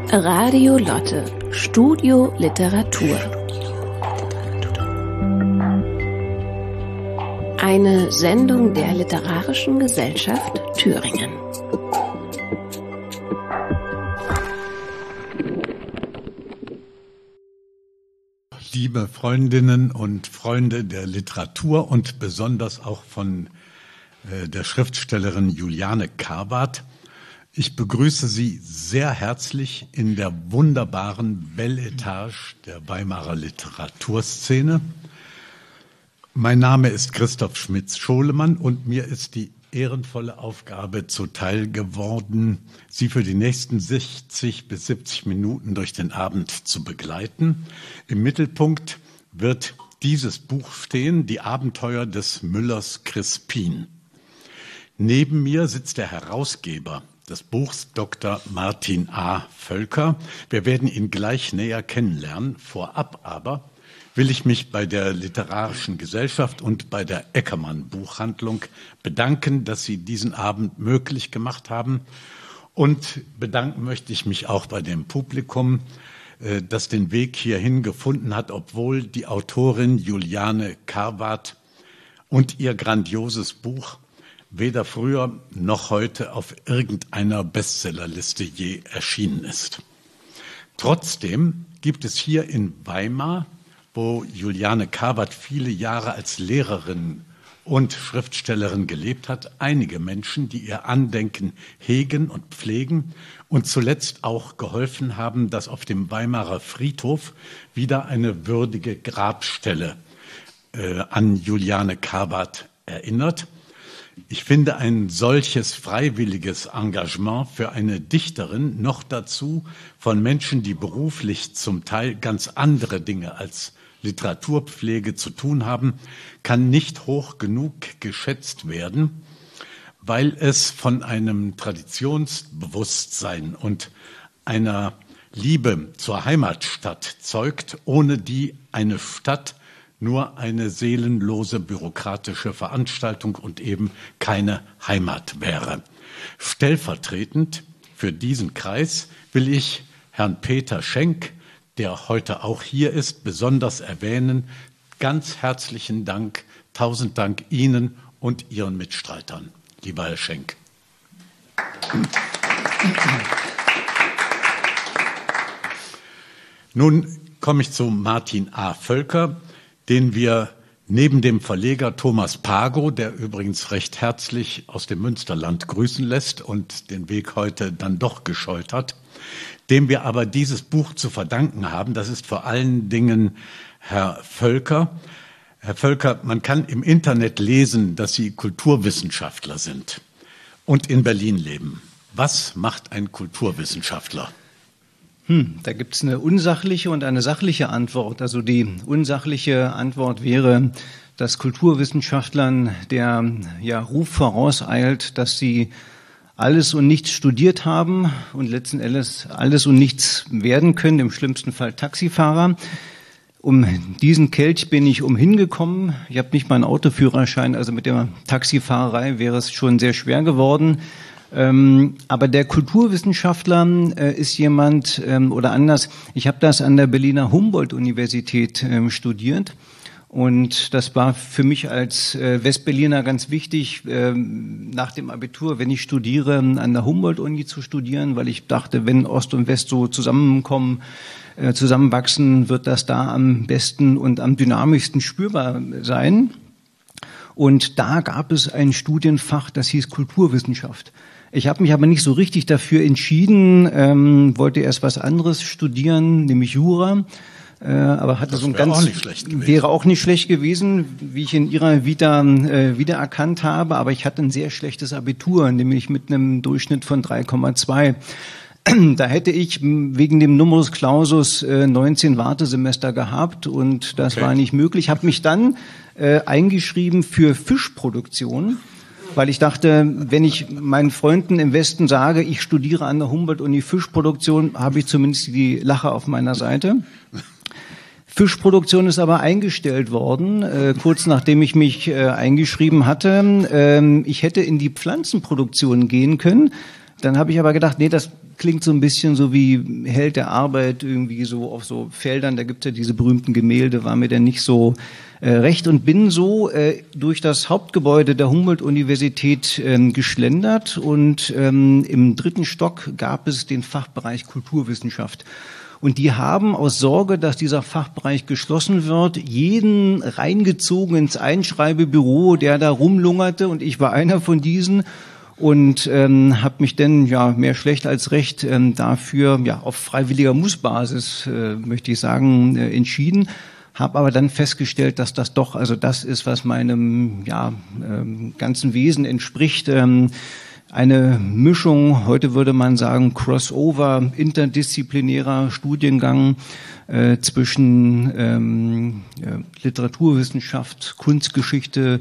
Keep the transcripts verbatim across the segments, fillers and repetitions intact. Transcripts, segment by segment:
Radio Lotte, Studio Literatur. Eine Sendung der Literarischen Gesellschaft Thüringen. Liebe Freundinnen und Freunde der Literatur und besonders auch von äh, der Schriftstellerin Juliane Karwart, ich begrüße Sie sehr herzlich in der wunderbaren Belle Etage der Weimarer Literaturszene. Mein Name ist Christoph Schmitz-Scholemann und mir ist die ehrenvolle Aufgabe zuteil geworden, Sie für die nächsten sechzig bis siebzig Minuten durch den Abend zu begleiten. Im Mittelpunkt wird dieses Buch stehen, Die Abenteuer des Müllers Crispin. Neben mir sitzt der Herausgeber des Buchs, Doktor Martin A. Völker. Wir werden ihn gleich näher kennenlernen. Vorab aber will ich mich bei der Literarischen Gesellschaft und bei der Eckermann Buchhandlung bedanken, dass Sie diesen Abend möglich gemacht haben. Und bedanken möchte ich mich auch bei dem Publikum, das den Weg hierhin gefunden hat, obwohl die Autorin Juliane Karwart und ihr grandioses Buch weder früher noch heute auf irgendeiner Bestsellerliste je erschienen ist. Trotzdem gibt es hier in Weimar, wo Juliane Karwart viele Jahre als Lehrerin und Schriftstellerin gelebt hat, einige Menschen, die ihr Andenken hegen und pflegen und zuletzt auch geholfen haben, dass auf dem Weimarer Friedhof wieder eine würdige Grabstelle äh, an Juliane Karwart erinnert. Ich finde ein solches freiwilliges Engagement für eine Dichterin, noch dazu von Menschen, die beruflich zum Teil ganz andere Dinge als Literaturpflege zu tun haben, kann nicht hoch genug geschätzt werden, weil es von einem Traditionsbewusstsein und einer Liebe zur Heimatstadt zeugt, ohne die eine Stadt nur eine seelenlose bürokratische Veranstaltung und eben keine Heimat wäre. Stellvertretend für diesen Kreis will ich Herrn Peter Schenk, der heute auch hier ist, besonders erwähnen. Ganz herzlichen Dank, tausend Dank Ihnen und Ihren Mitstreitern, lieber Herr Schenk. Nun komme ich zu Martin A. Völker, den wir neben dem Verleger Thomas Pago, der übrigens recht herzlich aus dem Münsterland grüßen lässt und den Weg heute dann doch gescheut hat, dem wir aber dieses Buch zu verdanken haben. Das ist vor allen Dingen Herr Völker. Herr Völker, man kann im Internet lesen, dass Sie Kulturwissenschaftler sind und in Berlin leben. Was macht ein Kulturwissenschaftler? Hm, da gibt es eine unsachliche und eine sachliche Antwort. Also die unsachliche Antwort wäre, dass Kulturwissenschaftlern der ja, Ruf vorauseilt, dass sie alles und nichts studiert haben und letzten Endes alles und nichts werden können, im schlimmsten Fall Taxifahrer. Um diesen Kelch bin ich umhingekommen. Ich habe nicht mal einen Autoführerschein, also mit der Taxifahrerei wäre es schon sehr schwer geworden. Ähm, aber der Kulturwissenschaftler äh, ist jemand, ähm, oder anders, ich habe das an der Berliner Humboldt-Universität ähm, studiert und das war für mich als äh, Westberliner ganz wichtig, ähm, nach dem Abitur, wenn ich studiere, an der Humboldt-Uni zu studieren, weil ich dachte, wenn Ost und West so zusammenkommen, äh, zusammenwachsen, wird das da am besten und am dynamischsten spürbar sein. Und da gab es ein Studienfach, das hieß Kulturwissenschaft. Ich habe mich aber nicht so richtig dafür entschieden, ähm, wollte erst was anderes studieren, nämlich Jura, äh, aber hatte das so ein wäre ganz auch nicht schlecht gewesen. wäre auch nicht schlecht gewesen, wie ich in Ihrer Vita äh, wiedererkannt habe. Aber ich hatte ein sehr schlechtes Abitur, nämlich mit einem Durchschnitt von drei Komma zwei. Da hätte ich wegen dem Numerus Clausus äh, neunzehn Wartesemester gehabt und das okay. war nicht möglich. Habe mich dann äh, eingeschrieben für Fischproduktion. Weil ich dachte, wenn ich meinen Freunden im Westen sage, ich studiere an der Humboldt-Uni Fischproduktion, habe ich zumindest die Lache auf meiner Seite. Fischproduktion ist aber eingestellt worden, äh, kurz nachdem ich mich äh, eingeschrieben hatte. Ähm, ich hätte in die Pflanzenproduktion gehen können. Dann habe ich aber gedacht, nee, das klingt so ein bisschen so wie Held der Arbeit, irgendwie so auf so Feldern, da gibt's ja diese berühmten Gemälde, war mir denn nicht so äh, recht und bin so äh, durch das Hauptgebäude der Humboldt-Universität ähm, geschlendert und ähm, im dritten Stock gab es den Fachbereich Kulturwissenschaft. Und die haben aus Sorge, dass dieser Fachbereich geschlossen wird, jeden reingezogen ins Einschreibebüro, der da rumlungerte, und ich war einer von diesen. Und ähm, habe mich dann ja mehr schlecht als recht ähm, dafür ja auf freiwilliger Mussbasis äh, möchte ich sagen äh, entschieden, habe aber dann festgestellt, dass das doch also das ist, was meinem ja ähm, ganzen Wesen entspricht. Ähm, eine Mischung, heute würde man sagen Crossover, interdisziplinärer Studiengang äh, zwischen ähm, ja, Literaturwissenschaft, Kunstgeschichte,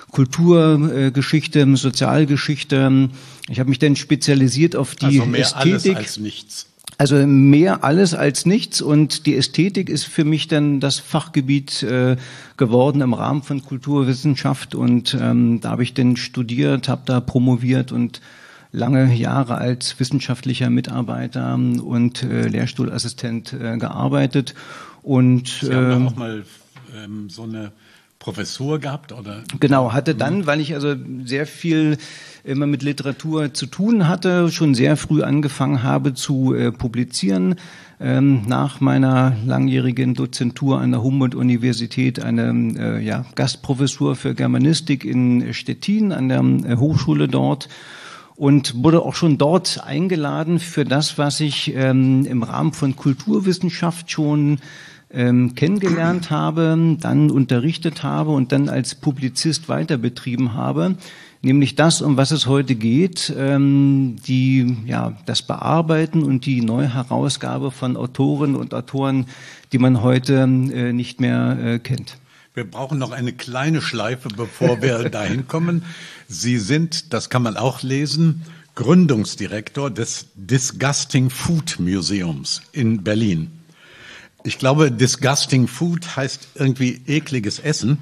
Kulturgeschichte, Sozialgeschichte. Ich habe mich dann spezialisiert auf die also mehr Ästhetik. Alles als nichts. Also mehr alles als nichts, und die Ästhetik ist für mich dann das Fachgebiet äh, geworden im Rahmen von Kulturwissenschaft, und ähm, da habe ich dann studiert, habe da promoviert und lange Jahre als wissenschaftlicher Mitarbeiter und äh, Lehrstuhlassistent äh, gearbeitet. Und Sie äh, haben auch mal ähm, so eine Professur gehabt, oder? Genau, hatte dann, weil ich also sehr viel immer mit Literatur zu tun hatte, schon sehr früh angefangen habe zu äh, publizieren. Ähm, nach meiner langjährigen Dozentur an der Humboldt-Universität eine äh, ja, Gastprofessur für Germanistik in Stettin an der äh, Hochschule dort. Und wurde auch schon dort eingeladen für das, was ich ähm, im Rahmen von Kulturwissenschaft schon ähm, kennengelernt habe, dann unterrichtet habe und dann als Publizist weiter betrieben habe, nämlich das, um was es heute geht, ähm, die ja das Bearbeiten und die Neuherausgabe von Autorinnen und Autoren, die man heute äh, nicht mehr äh, kennt. Wir brauchen noch eine kleine Schleife, bevor wir dahin kommen. Sie sind, das kann man auch lesen, Gründungsdirektor des Disgusting Food Museums in Berlin. Ich glaube, Disgusting Food heißt irgendwie ekliges Essen.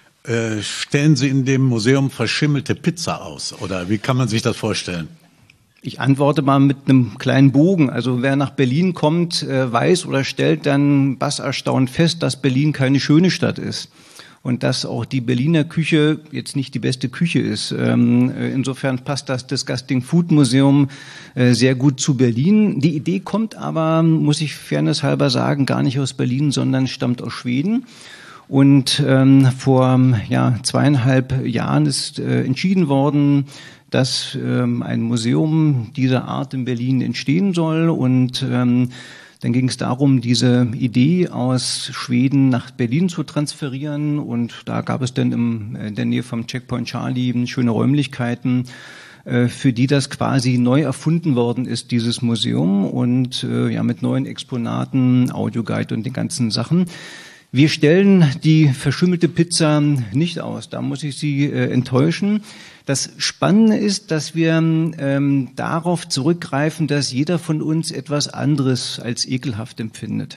Äh, stellen Sie in dem Museum verschimmelte Pizza aus, oder wie kann man sich das vorstellen? Ich antworte mal mit einem kleinen Bogen. Also wer nach Berlin kommt, äh, weiß oder stellt dann basserstaunt fest, dass Berlin keine schöne Stadt ist. Und dass auch die Berliner Küche jetzt nicht die beste Küche ist. Ähm, insofern passt das Disgusting Food Museum äh, sehr gut zu Berlin. Die Idee kommt aber, muss ich fairnesshalber sagen, gar nicht aus Berlin, sondern stammt aus Schweden. Und ähm, vor ja, zweieinhalb Jahren ist äh, entschieden worden, dass ähm, ein Museum dieser Art in Berlin entstehen soll. Und ähm, dann ging es darum, diese Idee aus Schweden nach Berlin zu transferieren. Und da gab es dann im, in der Nähe vom Checkpoint Charlie schöne Räumlichkeiten, äh, für die das quasi neu erfunden worden ist, dieses Museum. Und äh, ja, mit neuen Exponaten, Audioguide und den ganzen Sachen. Wir stellen die verschimmelte Pizza nicht aus, da muss ich Sie äh, enttäuschen. Das Spannende ist, dass wir ähm, darauf zurückgreifen, dass jeder von uns etwas anderes als ekelhaft empfindet.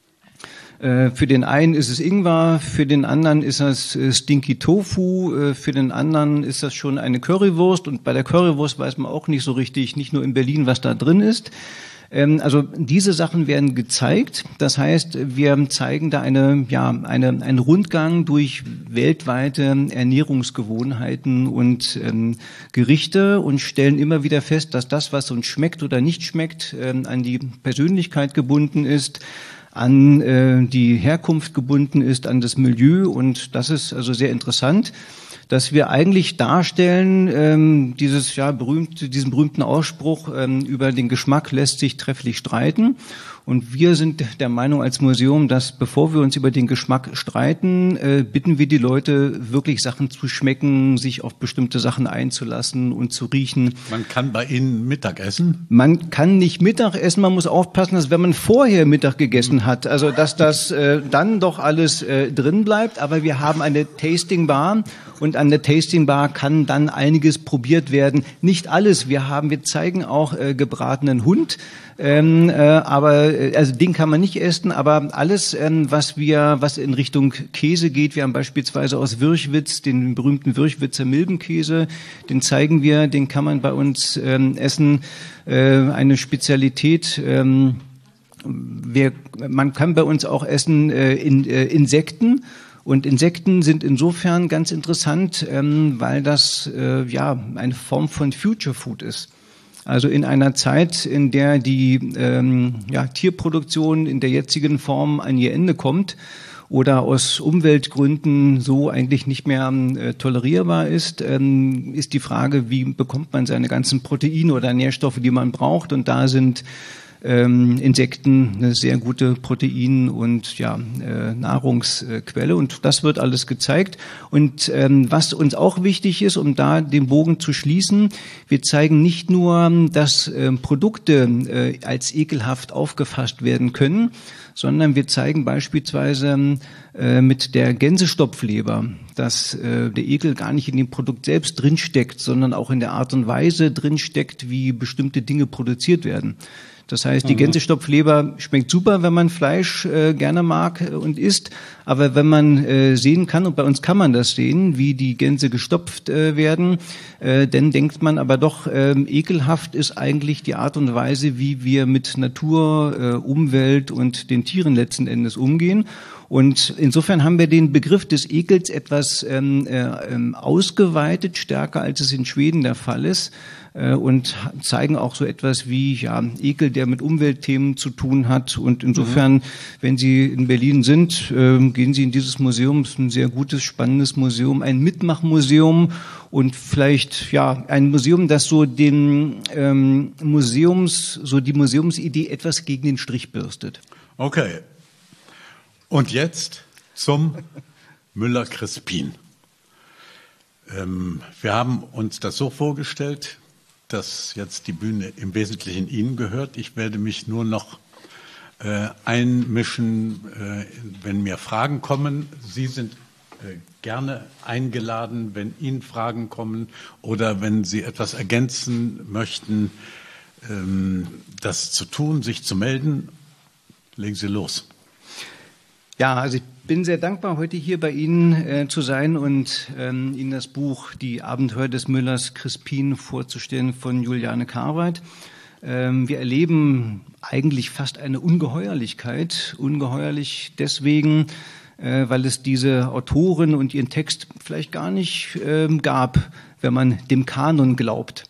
Äh, für den einen ist es Ingwer, für den anderen ist das äh, Stinky Tofu, äh, für den anderen ist das schon eine Currywurst, und bei der Currywurst weiß man auch nicht so richtig, nicht nur in Berlin, was da drin ist. Also diese Sachen werden gezeigt. Das heißt, wir zeigen da eine, ja, eine, einen Rundgang durch weltweite Ernährungsgewohnheiten und ähm, Gerichte und stellen immer wieder fest, dass das, was uns schmeckt oder nicht schmeckt, ähm, an die Persönlichkeit gebunden ist, an äh, die Herkunft gebunden ist, an das Milieu, und das ist also sehr interessant, dass wir eigentlich darstellen, ähm, dieses ja berühmte, diesen berühmten Ausspruch, ähm, über den Geschmack lässt sich trefflich streiten. Und wir sind der Meinung als Museum, dass bevor wir uns über den Geschmack streiten, äh, bitten wir die Leute, wirklich Sachen zu schmecken, sich auf bestimmte Sachen einzulassen und zu riechen. Man kann bei Ihnen Mittag essen? Man kann nicht Mittag essen, man muss aufpassen, dass wenn man vorher Mittag gegessen hat, also dass das äh, dann doch alles äh, drin bleibt. Aber wir haben eine Tasting Bar, und an der Tasting Bar kann dann einiges probiert werden. Nicht alles. Wir haben, wir zeigen auch äh, gebratenen Hund, ähm, äh, aber äh, also den kann man nicht essen, aber alles, ähm, was wir, was in Richtung Käse geht, wir haben beispielsweise aus Wirchwitz den berühmten Wirchwitzer Milbenkäse, den zeigen wir, den kann man bei uns ähm, essen, äh, eine Spezialität. Ähm, wir, man kann bei uns auch essen äh, in, äh, Insekten. Und Insekten sind insofern ganz interessant, ähm, weil das äh, ja eine Form von Future Food ist. Also in einer Zeit, in der die ähm, ja, Tierproduktion in der jetzigen Form an ihr Ende kommt oder aus Umweltgründen so eigentlich nicht mehr äh, tolerierbar ist, ähm, ist die Frage, wie bekommt man seine ganzen Proteine oder Nährstoffe, die man braucht. Und da sind Ähm, Insekten eine sehr gute Protein- und ja, äh, Nahrungsquelle, und das wird alles gezeigt. Und ähm, was uns auch wichtig ist, um da den Bogen zu schließen, wir zeigen nicht nur, dass äh, Produkte äh, als ekelhaft aufgefasst werden können, sondern wir zeigen beispielsweise äh, mit der Gänsestopfleber, dass äh, der Ekel gar nicht in dem Produkt selbst drinsteckt, sondern auch in der Art und Weise drinsteckt, wie bestimmte Dinge produziert werden. Das heißt, die Gänsestopfleber schmeckt super, wenn man Fleisch äh, gerne mag äh, und isst. Aber wenn man äh, sehen kann, und bei uns kann man das sehen, wie die Gänse gestopft äh, werden, äh, dann denkt man aber doch, äh, ekelhaft ist eigentlich die Art und Weise, wie wir mit Natur, äh, Umwelt und den Tieren letzten Endes umgehen. Und insofern haben wir den Begriff des Ekels etwas ähm, äh, ausgeweitet, stärker als es in Schweden der Fall ist, äh, und zeigen auch so etwas wie ja Ekel, der mit Umweltthemen zu tun hat. Und insofern, mhm. wenn Sie in Berlin sind, äh, gehen Sie in dieses Museum. Es ist ein sehr gutes, spannendes Museum, ein Mitmachmuseum und vielleicht ja ein Museum, das so den ähm, Museums, so die Museumsidee etwas gegen den Strich bürstet. Okay. Und jetzt zum Müller-Crispin. Ähm, wir haben uns das so vorgestellt, dass jetzt die Bühne im Wesentlichen Ihnen gehört. Ich werde mich nur noch äh, einmischen, äh, wenn mir Fragen kommen. Sie sind äh, gerne eingeladen, wenn Ihnen Fragen kommen oder wenn Sie etwas ergänzen möchten, ähm, das zu tun, sich zu melden. Legen Sie los. Ja, also ich bin sehr dankbar, heute hier bei Ihnen äh, zu sein und ähm, Ihnen das Buch Die Abenteuer des Müllers Crispin vorzustellen von Juliane Carweit. Ähm, wir erleben eigentlich fast eine Ungeheuerlichkeit. Ungeheuerlich deswegen, äh, weil es diese Autorin und ihren Text vielleicht gar nicht äh, gab, wenn man dem Kanon glaubt.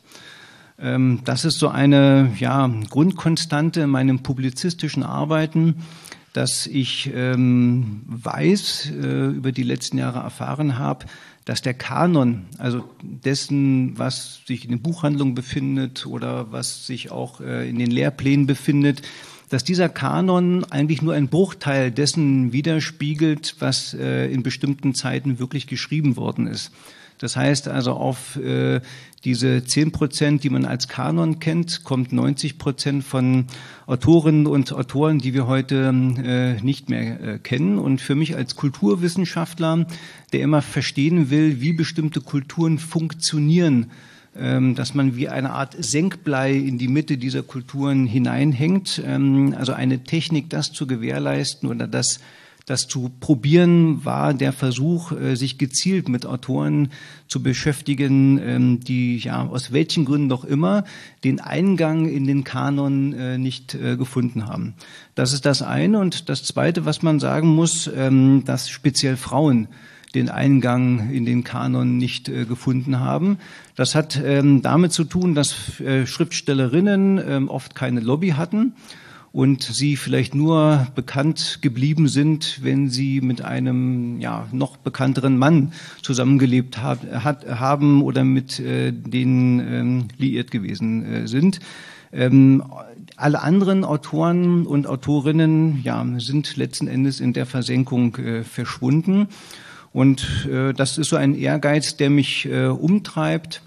Ähm, das ist so eine ja, Grundkonstante in meinem publizistischen Arbeiten, dass ich ähm, weiß, äh, über die letzten Jahre erfahren habe, dass der Kanon, also dessen, was sich in den Buchhandlungen befindet oder was sich auch äh, in den Lehrplänen befindet, dass dieser Kanon eigentlich nur ein Bruchteil dessen widerspiegelt, was äh, in bestimmten Zeiten wirklich geschrieben worden ist. Das heißt also, auf äh, diese zehn Prozent, die man als Kanon kennt, kommt neunzig Prozent von Autorinnen und Autoren, die wir heute äh, nicht mehr äh, kennen. Und für mich als Kulturwissenschaftler, der immer verstehen will, wie bestimmte Kulturen funktionieren, ähm, dass man wie eine Art Senkblei in die Mitte dieser Kulturen hineinhängt, ähm, also eine Technik, das zu gewährleisten oder das Das zu probieren, war der Versuch, sich gezielt mit Autoren zu beschäftigen, die ja aus welchen Gründen doch immer den Eingang in den Kanon nicht gefunden haben. Das ist das eine. Und das Zweite, was man sagen muss, dass speziell Frauen den Eingang in den Kanon nicht gefunden haben. Das hat damit zu tun, dass Schriftstellerinnen oft keine Lobby hatten und sie vielleicht nur bekannt geblieben sind, wenn sie mit einem ja noch bekannteren Mann zusammengelebt hab, hat, haben oder mit äh, denen ähm, liiert gewesen äh, sind. Ähm, alle anderen Autoren und Autorinnen ja sind letzten Endes in der Versenkung äh, verschwunden. Und äh, das ist so ein Ehrgeiz, der mich äh, umtreibt.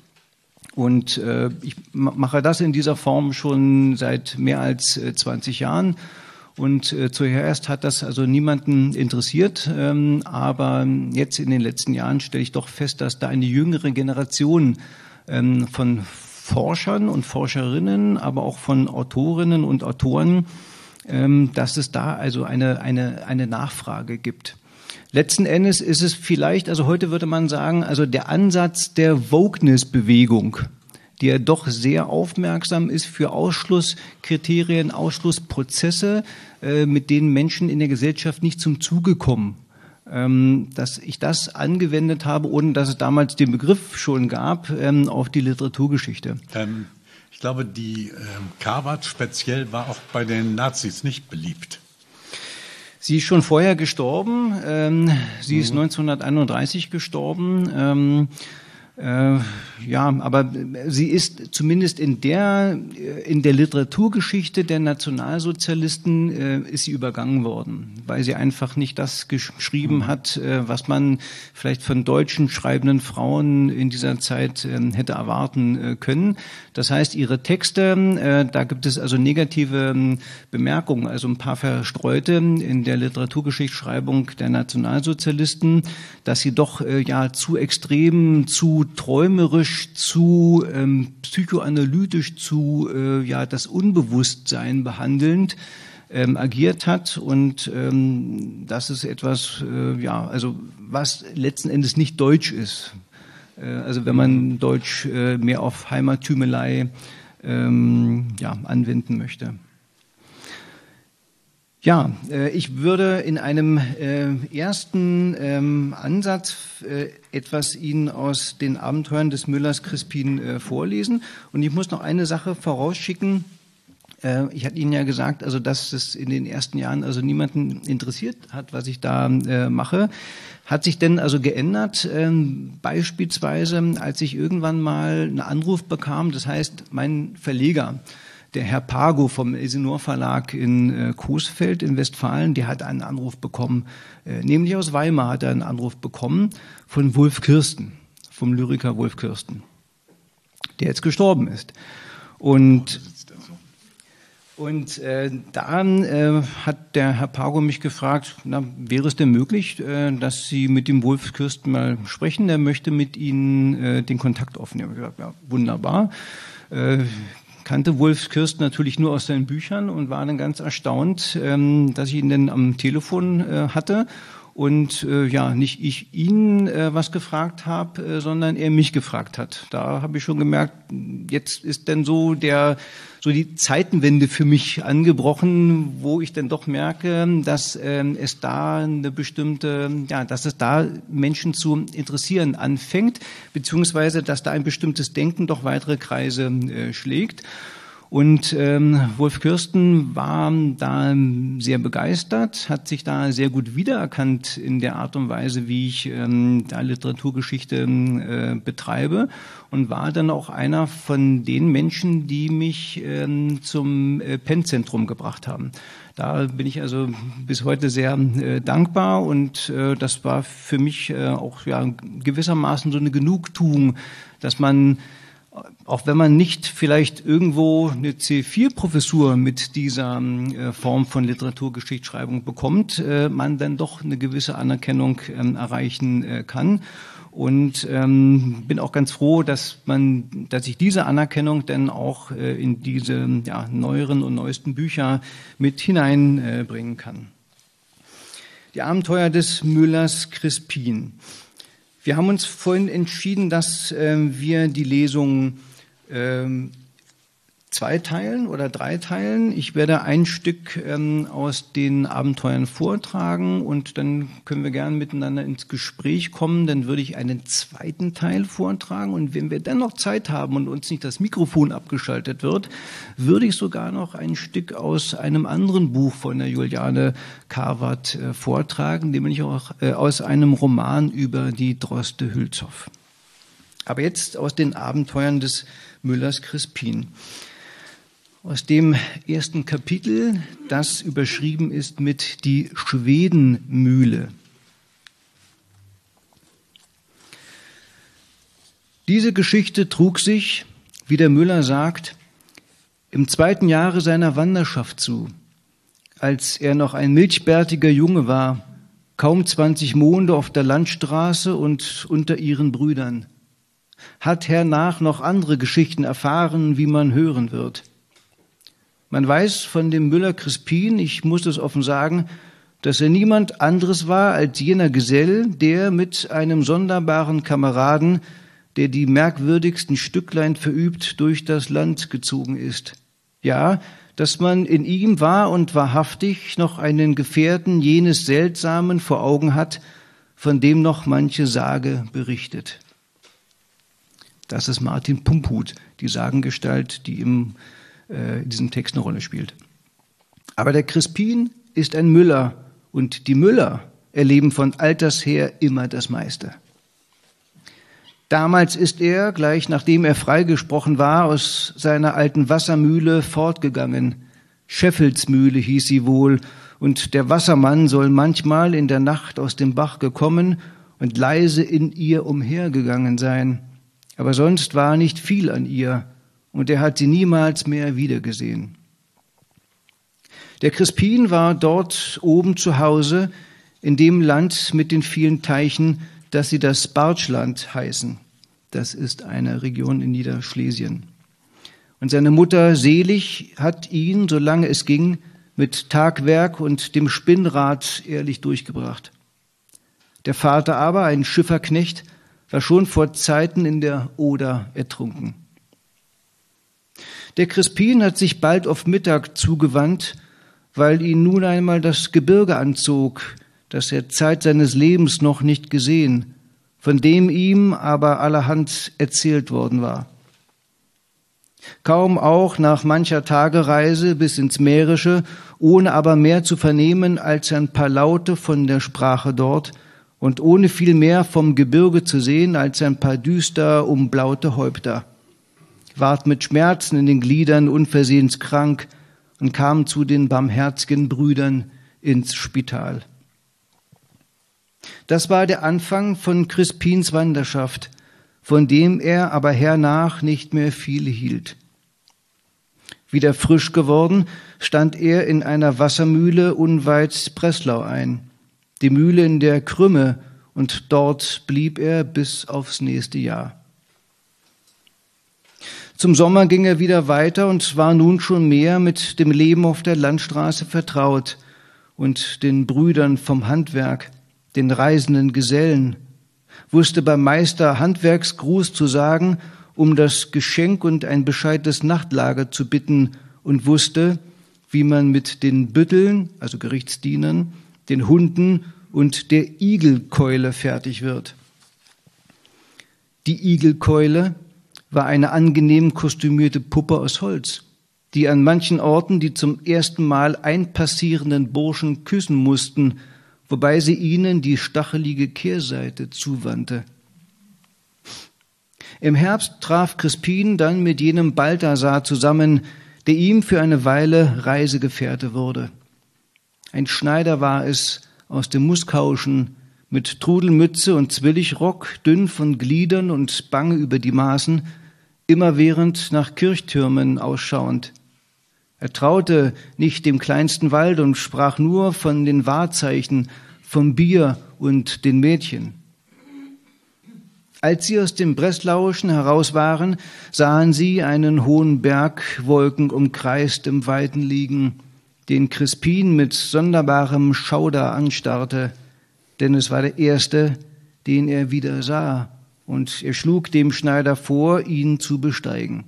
Und äh, ich mache das in dieser Form schon seit mehr als äh, zwanzig Jahren. Und äh, zuerst hat das also niemanden interessiert. Ähm, aber jetzt in den letzten Jahren stelle ich doch fest, dass da eine jüngere Generation ähm, von Forschern und Forscherinnen, aber auch von Autorinnen und Autoren ähm, dass es da also eine, eine, eine Nachfrage gibt. Letzten Endes ist es vielleicht, also heute würde man sagen, also der Ansatz der Wokeness-Bewegung, die ja doch sehr aufmerksam ist für Ausschlusskriterien, Ausschlussprozesse, äh, mit denen Menschen in der Gesellschaft nicht zum Zuge kommen. Ähm, dass ich das angewendet habe, ohne dass es damals den Begriff schon gab, ähm, auf die Literaturgeschichte. Ähm, ich glaube, die ähm, Carvard speziell war auch bei den Nazis nicht beliebt. Sie ist schon vorher gestorben. Ähm, sie mhm. ist neunzehnhunderteinunddreißig gestorben. Ähm, Äh, ja, aber sie ist zumindest in der in der Literaturgeschichte der Nationalsozialisten äh, ist sie übergangen worden, weil sie einfach nicht das geschrieben hat, äh, was man vielleicht von deutschen schreibenden Frauen in dieser Zeit äh, hätte erwarten äh, können. Das heißt, ihre Texte, äh, da gibt es also negative äh, Bemerkungen, also ein paar verstreute in der Literaturgeschichtsschreibung der Nationalsozialisten, dass sie doch äh, ja zu extrem, zu träumerisch, zu ähm, psychoanalytisch, zu äh, ja das Unbewusstsein behandelnd ähm, agiert hat, und ähm, das ist etwas, äh, ja, also was letzten Endes nicht deutsch ist. Äh, also wenn man Deutsch äh, mehr auf Heimattümelei ähm, ja, anwenden möchte. Ja, äh, ich würde in einem äh, ersten ähm, Ansatz äh, etwas Ihnen aus den Abenteuern des Müllers Crispin äh, vorlesen. Und ich muss noch eine Sache vorausschicken. Äh, ich hatte Ihnen ja gesagt, also dass es in den ersten Jahren also niemanden interessiert hat, was ich da äh, mache. Hat sich denn also geändert, äh, beispielsweise als ich irgendwann mal einen Anruf bekam, das heißt, mein Verleger, der Herr Pago vom Elsinore Verlag in äh, Coesfeld in Westfalen, der hat einen Anruf bekommen, äh, nämlich aus Weimar hat er einen Anruf bekommen von Wolf Kirsten, vom Lyriker Wolf Kirsten, der jetzt gestorben ist. Und Und äh, dann äh, hat der Herr Pago mich gefragt, na, wäre es denn möglich, äh, dass Sie mit dem Wolf Kirsten mal sprechen? Der möchte mit Ihnen äh, den Kontakt aufnehmen. Ich habe gesagt, ja, wunderbar. Äh, kannte Wolf Kirsten natürlich nur aus seinen Büchern und war dann ganz erstaunt, ähm, dass ich ihn dann am Telefon äh, hatte. Und äh, ja, nicht ich ihn äh, was gefragt habe, äh, sondern er mich gefragt hat. Da habe ich schon gemerkt, jetzt ist denn so der so die Zeitenwende für mich angebrochen, wo ich dann doch merke, dass äh, es da eine bestimmte, ja, dass es da Menschen zu interessieren anfängt, beziehungsweise dass da ein bestimmtes Denken doch weitere Kreise äh, schlägt. Und ähm, Wolf Kirsten war da sehr begeistert, hat sich da sehr gut wiedererkannt in der Art und Weise, wie ich ähm, da Literaturgeschichte äh, betreibe, und war dann auch einer von den Menschen, die mich ähm, zum äh, Penn-Zentrum gebracht haben. Da bin ich also bis heute sehr äh, dankbar, und äh, das war für mich äh, auch ja gewissermaßen so eine Genugtuung, dass man, auch wenn man nicht vielleicht irgendwo eine C vier Professur mit dieser äh, Form von Literaturgeschichtsschreibung bekommt, äh, man dann doch eine gewisse Anerkennung ähm, erreichen äh, kann. Und ähm, bin auch ganz froh, dass man, dass ich diese Anerkennung dann auch äh, in diese ja, neueren und neuesten Bücher mit hineinbringen äh, kann. Die Abenteuer des Müllers Crispin. Wir haben uns vorhin entschieden, dass äh, wir die Lesung äh, zweiteilen oder dreiteilen. Ich werde ein Stück ähm, aus den Abenteuern vortragen, und dann können wir gerne miteinander ins Gespräch kommen. Dann würde ich einen zweiten Teil vortragen, und wenn wir dann noch Zeit haben und uns nicht das Mikrofon abgeschaltet wird, würde ich sogar noch ein Stück aus einem anderen Buch von der Juliane Carvard äh, vortragen, nämlich auch äh, aus einem Roman über die Droste Hülshoff. Aber jetzt aus den Abenteuern des Müllers Crispin. Aus dem ersten Kapitel, das überschrieben ist mit die Schwedenmühle. Diese Geschichte trug sich, wie der Müller sagt, im zweiten Jahre seiner Wanderschaft zu, als er noch ein milchbärtiger Junge war, kaum zwanzig Monde auf der Landstraße und unter ihren Brüdern. Hat hernach noch andere Geschichten erfahren, wie man hören wird. Man weiß von dem Müller Crispin, ich muss es offen sagen, dass er niemand anderes war als jener Gesell, der mit einem sonderbaren Kameraden, der die merkwürdigsten Stücklein verübt, durch das Land gezogen ist. Ja, dass man in ihm wahr und wahrhaftig noch einen Gefährten jenes Seltsamen vor Augen hat, von dem noch manche Sage berichtet. Das ist Martin Pumphut, die Sagengestalt, die im, äh, in diesem Text eine Rolle spielt. Aber der Crispin ist ein Müller, und die Müller erleben von alters her immer das meiste. Damals ist er, gleich nachdem er freigesprochen war, aus seiner alten Wassermühle fortgegangen. Scheffelsmühle hieß sie wohl, und der Wassermann soll manchmal in der Nacht aus dem Bach gekommen und leise in ihr umhergegangen sein. Aber sonst war nicht viel an ihr, und er hat sie niemals mehr wiedergesehen. Der Crispin war dort oben zu Hause, in dem Land mit den vielen Teichen, das sie das Bartschland heißen. Das ist eine Region in Niederschlesien. Und seine Mutter Selig hat ihn, solange es ging, mit Tagwerk und dem Spinnrad ehrlich durchgebracht. Der Vater aber, ein Schifferknecht, war schon vor Zeiten in der Oder ertrunken. Der Crispin hat sich bald auf Mittag zugewandt, weil ihn nun einmal das Gebirge anzog, das er Zeit seines Lebens noch nicht gesehen, von dem ihm aber allerhand erzählt worden war. Kaum auch nach mancher Tagereise bis ins Mährische, ohne aber mehr zu vernehmen als ein paar Laute von der Sprache dort und ohne viel mehr vom Gebirge zu sehen als ein paar düster umblaute Häupter, ward mit Schmerzen in den Gliedern unversehens krank und kam zu den barmherzigen Brüdern ins Spital. Das war der Anfang von Crispins Wanderschaft, von dem er aber hernach nicht mehr viel hielt. Wieder frisch geworden, stand er in einer Wassermühle unweit Breslau ein, die Mühle in der Krümme, und dort blieb er bis aufs nächste Jahr. Zum Sommer ging er wieder weiter und war nun schon mehr mit dem Leben auf der Landstraße vertraut und den Brüdern vom Handwerk, den reisenden Gesellen, wusste beim Meister Handwerksgruß zu sagen, um das Geschenk und ein bescheites Nachtlager zu bitten, und wusste, wie man mit den Bütteln, also Gerichtsdienern, den Hunden und der Igelkeule fertig wird. Die Igelkeule war eine angenehm kostümierte Puppe aus Holz, die an manchen Orten die zum ersten Mal einpassierenden Burschen küssen mussten, wobei sie ihnen die stachelige Kehrseite zuwandte. Im Herbst traf Crispin dann mit jenem Balthasar zusammen, der ihm für eine Weile Reisegefährte wurde. Ein Schneider war es aus dem Muskauschen, mit Trudelmütze und Zwillichrock, dünn von Gliedern und bange über die Maßen, immerwährend nach Kirchtürmen ausschauend. Er traute nicht dem kleinsten Wald und sprach nur von den Wahrzeichen, vom Bier und den Mädchen. Als sie aus dem Breslauischen heraus waren, sahen sie einen hohen Berg, Wolken umkreist im Weiten liegen, den Crispin mit sonderbarem Schauder anstarrte, denn es war der erste, den er wieder sah, und er schlug dem Schneider vor, ihn zu besteigen.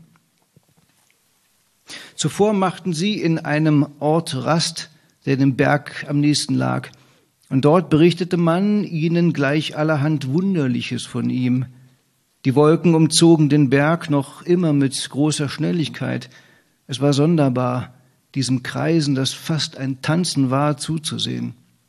Zuvor machten sie in einem Ort Rast, der dem Berg am nächsten lag, und dort berichtete man ihnen gleich allerhand Wunderliches von ihm. Die Wolken umzogen den Berg noch immer mit großer Schnelligkeit. Es war sonderbar, diesem Kreisen, das fast ein Tanzen war, zuzusehen.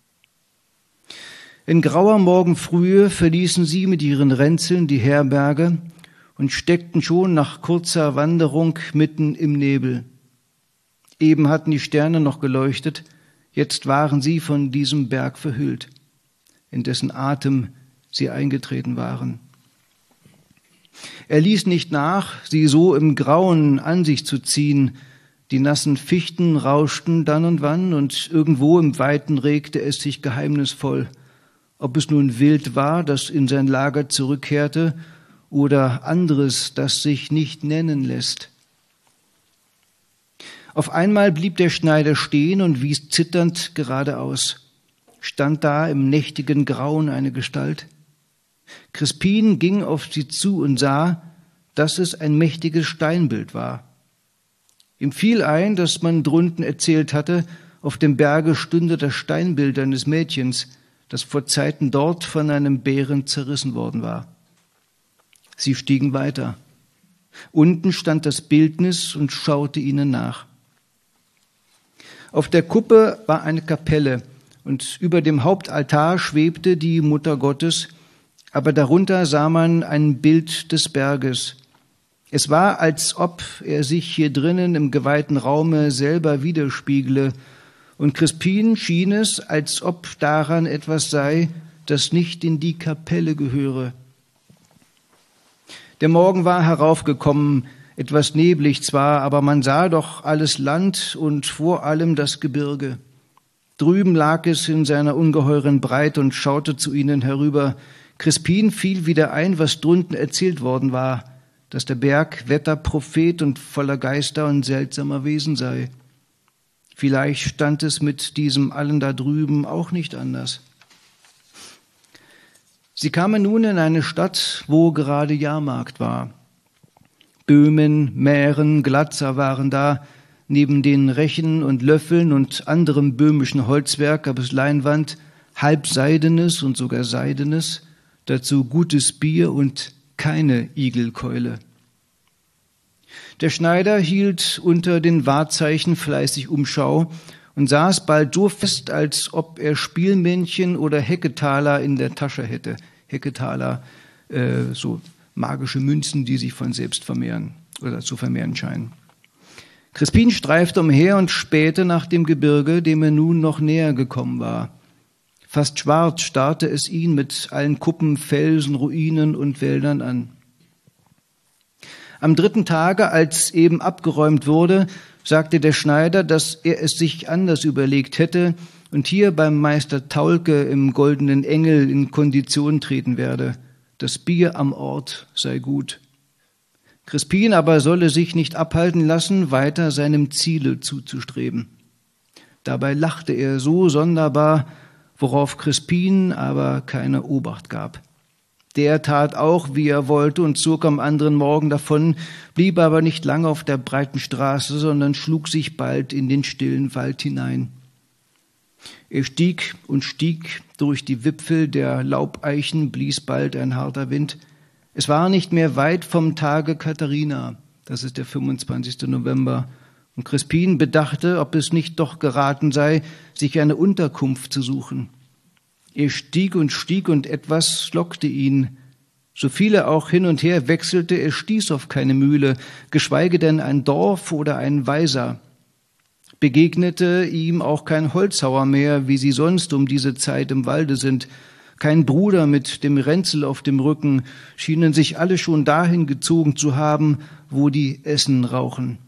In grauer Morgenfrühe verließen sie mit ihren Ränzeln die Herberge und steckten schon nach kurzer Wanderung mitten im Nebel. Eben hatten die Sterne noch geleuchtet, jetzt waren sie von diesem Berg verhüllt, in dessen Atem sie eingetreten waren. Er ließ nicht nach, sie so im Grauen an sich zu ziehen. Die nassen Fichten rauschten dann und wann, und irgendwo im Weiten regte es sich geheimnisvoll, ob es nun Wild war, das in sein Lager zurückkehrte, oder anderes, das sich nicht nennen lässt. Auf einmal blieb der Schneider stehen und wies zitternd geradeaus. Stand da im nächtigen Grauen eine Gestalt. Crispin ging auf sie zu und sah, dass es ein mächtiges Steinbild war. Ihm fiel ein, dass man drunten erzählt hatte, auf dem Berge stünde das Steinbild eines Mädchens, das vor Zeiten dort von einem Bären zerrissen worden war. Sie stiegen weiter. Unten stand das Bildnis und schaute ihnen nach. Auf der Kuppe war eine Kapelle und über dem Hauptaltar schwebte die Mutter Gottes, aber darunter sah man ein Bild des Berges. Es war, als ob er sich hier drinnen im geweihten Raume selber widerspiegle, und Crispin schien es, als ob daran etwas sei, das nicht in die Kapelle gehöre. Der Morgen war heraufgekommen, etwas neblig zwar, aber man sah doch alles Land und vor allem das Gebirge. Drüben lag es in seiner ungeheuren Breite und schaute zu ihnen herüber. Crispin fiel wieder ein, was drunten erzählt worden war, dass der Berg Wetterprophet und voller Geister und seltsamer Wesen sei. Vielleicht stand es mit diesem allen da drüben auch nicht anders. Sie kamen nun in eine Stadt, wo gerade Jahrmarkt war. Böhmen, Mähren, Glatzer waren da, neben den Rechen und Löffeln und anderem böhmischen Holzwerk gab es Leinwand, halbseidenes und sogar seidenes, dazu gutes Bier und keine Igelkeule. Der Schneider hielt unter den Wahrzeichen fleißig Umschau und saß bald so fest, als ob er Spielmännchen oder Hecketaler in der Tasche hätte. Hecketaler, äh, so magische Münzen, die sich von selbst vermehren oder zu vermehren scheinen. Crispin streifte umher und spähte nach dem Gebirge, dem er nun noch näher gekommen war. Fast schwarz starrte es ihn mit allen Kuppen, Felsen, Ruinen und Wäldern an. Am dritten Tage, als eben abgeräumt wurde, sagte der Schneider, dass er es sich anders überlegt hätte und hier beim Meister Taulke im Goldenen Engel in Kondition treten werde. Das Bier am Ort sei gut. Crispin aber solle sich nicht abhalten lassen, weiter seinem Ziele zuzustreben. Dabei lachte er so sonderbar, worauf Crispin aber keine Obacht gab. Der tat auch, wie er wollte, und zog am anderen Morgen davon, blieb aber nicht lange auf der breiten Straße, sondern schlug sich bald in den stillen Wald hinein. Er stieg und stieg durch die Wipfel der Laubeichen, blies bald ein harter Wind. Es war nicht mehr weit vom Tage Katharina, das ist der fünfundzwanzigste November, und Crispin bedachte, ob es nicht doch geraten sei, sich eine Unterkunft zu suchen. Er stieg und stieg und etwas lockte ihn. So viel er auch hin und her wechselte, er stieß auf keine Mühle, geschweige denn ein Dorf oder ein Weiser. Begegnete ihm auch kein Holzhauer mehr, wie sie sonst um diese Zeit im Walde sind. Kein Bruder mit dem Ränzel auf dem Rücken, schienen sich alle schon dahin gezogen zu haben, wo die Essen rauchen.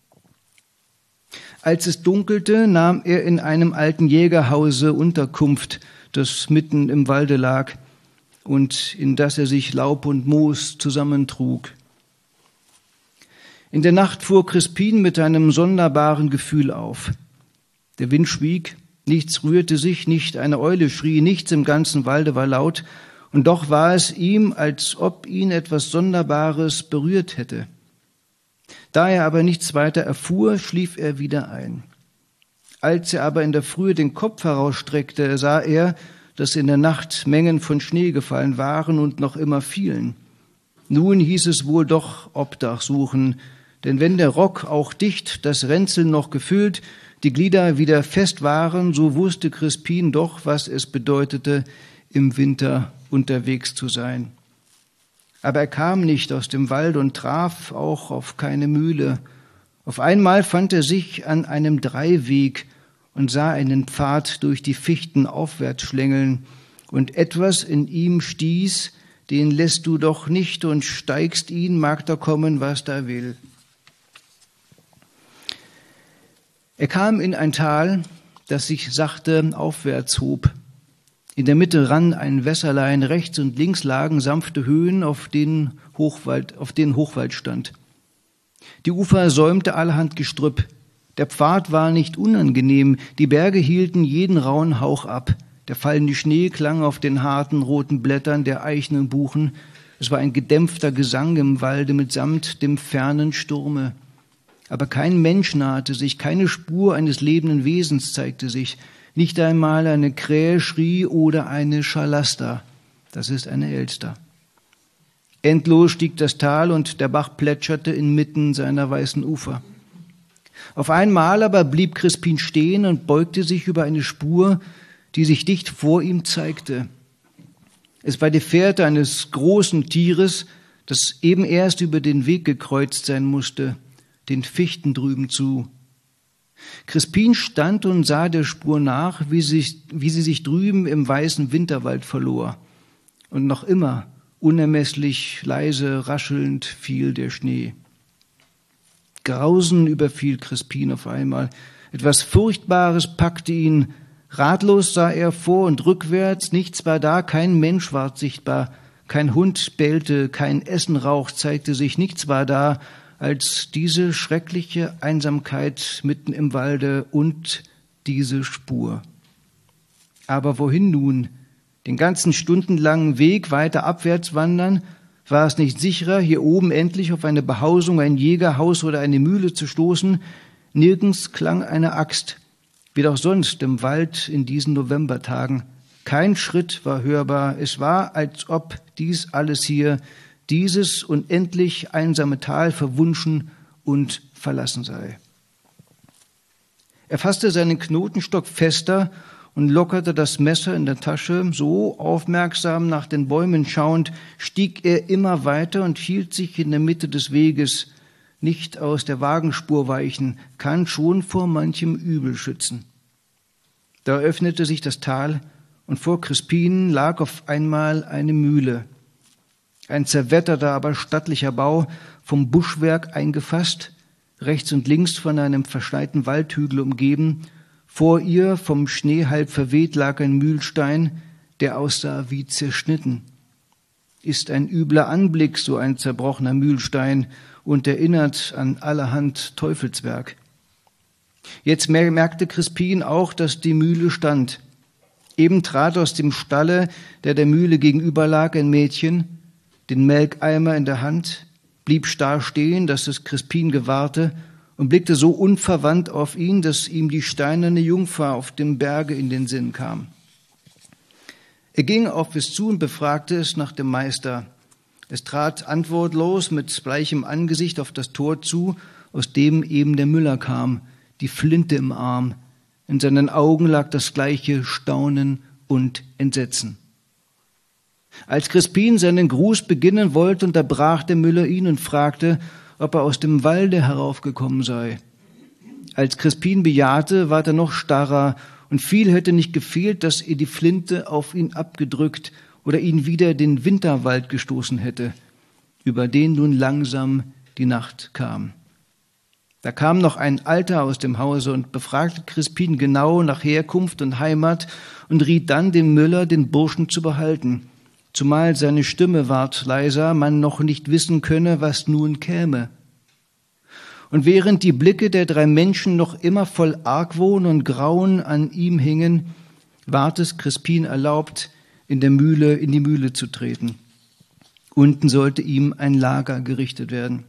Als es dunkelte, nahm er in einem alten Jägerhause Unterkunft, das mitten im Walde lag und in das er sich Laub und Moos zusammentrug. In der Nacht fuhr Crispin mit einem sonderbaren Gefühl auf. Der Wind schwieg, nichts rührte sich, nicht eine Eule schrie, nichts im ganzen Walde war laut, und doch war es ihm, als ob ihn etwas Sonderbares berührt hätte. Da er aber nichts weiter erfuhr, schlief er wieder ein. Als er aber in der Frühe den Kopf herausstreckte, sah er, dass in der Nacht Mengen von Schnee gefallen waren und noch immer fielen. Nun hieß es wohl doch Obdach suchen, denn wenn der Rock auch dicht, das Ränzel noch gefüllt, die Glieder wieder fest waren, so wusste Crispin doch, was es bedeutete, im Winter unterwegs zu sein. Aber er kam nicht aus dem Wald und traf auch auf keine Mühle. Auf einmal fand er sich an einem Dreiweg und sah einen Pfad durch die Fichten aufwärts schlängeln, und etwas in ihm stieß, den lässt du doch nicht und steigst ihn, mag da kommen, was da will. Er kam in ein Tal, das sich sachte aufwärts hob. In der Mitte rann ein Wässerlein, rechts und links lagen sanfte Höhen, auf denen Hochwald, auf denen Hochwald stand. Die Ufer säumte allerhand Gestrüpp. Der Pfad war nicht unangenehm, die Berge hielten jeden rauen Hauch ab. Der fallende Schnee klang auf den harten roten Blättern der Eichen und Buchen. Es war ein gedämpfter Gesang im Walde mitsamt dem fernen Sturme. Aber kein Mensch nahte sich, keine Spur eines lebenden Wesens zeigte sich. Nicht einmal eine Krähe schrie oder eine Schalaster. Das ist eine Elster. Endlos stieg das Tal und der Bach plätscherte inmitten seiner weißen Ufer. Auf einmal aber blieb Crispin stehen und beugte sich über eine Spur, die sich dicht vor ihm zeigte. Es war die Fährte eines großen Tieres, das eben erst über den Weg gekreuzt sein musste, den Fichten drüben zu. Crispin stand und sah der Spur nach, wie sie, wie sie sich drüben im weißen Winterwald verlor. Und noch immer, unermesslich leise, raschelnd fiel der Schnee. Grausen überfiel Crispin auf einmal. Etwas Furchtbares packte ihn. Ratlos sah er vor und rückwärts. Nichts war da, kein Mensch ward sichtbar. Kein Hund bellte, kein Essenrauch zeigte sich. Nichts war da, als diese schreckliche Einsamkeit mitten im Walde und diese Spur. Aber wohin nun? Den ganzen stundenlangen Weg weiter abwärts wandern? War es nicht sicherer, hier oben endlich auf eine Behausung, ein Jägerhaus oder eine Mühle zu stoßen? Nirgends klang eine Axt, wie doch sonst im Wald in diesen Novembertagen. Kein Schritt war hörbar. Es war, als ob dies alles hier, dieses unendlich einsame Tal verwunschen und verlassen sei. Er fasste seinen Knotenstock fester und lockerte das Messer in der Tasche. So aufmerksam nach den Bäumen schauend, stieg er immer weiter und hielt sich in der Mitte des Weges. Nicht aus der Wagenspur weichen, kann schon vor manchem Übel schützen. Da öffnete sich das Tal und vor Crispin lag auf einmal eine Mühle. Ein zerwetterter, aber stattlicher Bau, vom Buschwerk eingefasst, rechts und links von einem verschneiten Waldhügel umgeben. Vor ihr, vom Schnee halb verweht, lag ein Mühlstein, der aussah wie zerschnitten. Ist ein übler Anblick, so ein zerbrochener Mühlstein, und erinnert an allerhand Teufelswerk. Jetzt merkte Crispin auch, dass die Mühle stand. Eben trat aus dem Stalle, der der Mühle gegenüber lag, ein Mädchen, den Melkeimer in der Hand, blieb starr stehen, dass es Crispin gewahrte, und blickte so unverwandt auf ihn, dass ihm die steinerne Jungfer auf dem Berge in den Sinn kam. Er ging auf es zu und befragte es nach dem Meister. Es trat antwortlos mit bleichem Angesicht auf das Tor zu, aus dem eben der Müller kam, die Flinte im Arm. In seinen Augen lag das gleiche Staunen und Entsetzen. Als Crispin seinen Gruß beginnen wollte, unterbrach der Müller ihn und fragte, ob er aus dem Walde heraufgekommen sei. Als Crispin bejahte, ward er noch starrer, und viel hätte nicht gefehlt, dass er die Flinte auf ihn abgedrückt oder ihn wieder den Winterwald gestoßen hätte, über den nun langsam die Nacht kam. Da kam noch ein Alter aus dem Hause und befragte Crispin genau nach Herkunft und Heimat und riet dann dem Müller, den Burschen zu behalten, zumal seine Stimme ward leiser, man noch nicht wissen könne, was nun käme. Und während die Blicke der drei Menschen noch immer voll Argwohn und Grauen an ihm hingen, ward es Crispin erlaubt, in der Mühle, in die Mühle zu treten. Unten sollte ihm ein Lager gerichtet werden.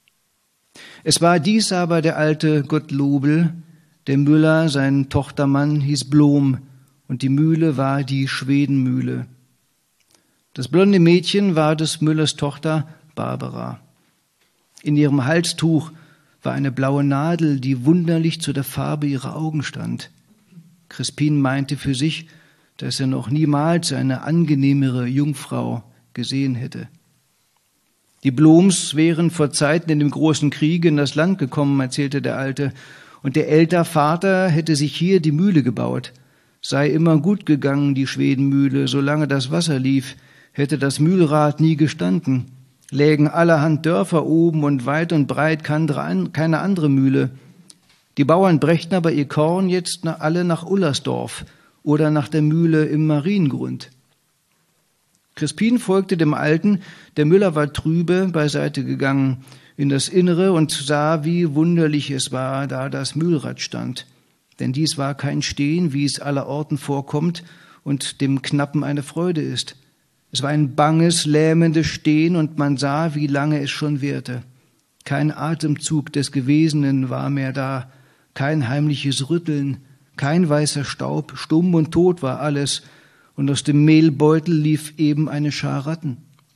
Es war dies aber der alte Gottlobel, der Müller, sein Tochtermann, hieß Blom, und die Mühle war die Schwedenmühle. Das blonde Mädchen war des Müllers Tochter Barbara. In ihrem Halstuch war eine blaue Nadel, die wunderlich zu der Farbe ihrer Augen stand. Crispin meinte für sich, dass er noch niemals eine angenehmere Jungfrau gesehen hätte. Die Bloms wären vor Zeiten in dem großen Krieg in das Land gekommen, erzählte der Alte, und der Ältervater hätte sich hier die Mühle gebaut. Sei immer gut gegangen, die Schwedenmühle, solange das Wasser lief, hätte das Mühlrad nie gestanden. Lägen allerhand Dörfer oben und weit und breit keine andere Mühle. Die Bauern brächten aber ihr Korn jetzt alle nach Ullersdorf oder nach der Mühle im Mariengrund. Crispin folgte dem Alten, der Müller war trübe beiseite gegangen. in das Innere und sah, wie wunderlich es war, da das Mühlrad stand. Denn dies war kein Stehen, wie es allerorten vorkommt und dem Knappen eine Freude ist. Es war ein banges, lähmendes Stehen, und man sah, wie lange es schon währte. Kein Atemzug des Gewesenen war mehr da, kein heimliches Rütteln, kein weißer Staub, stumm und tot war alles, und aus dem Mehlbeutel lief eben eine Schar Ratten.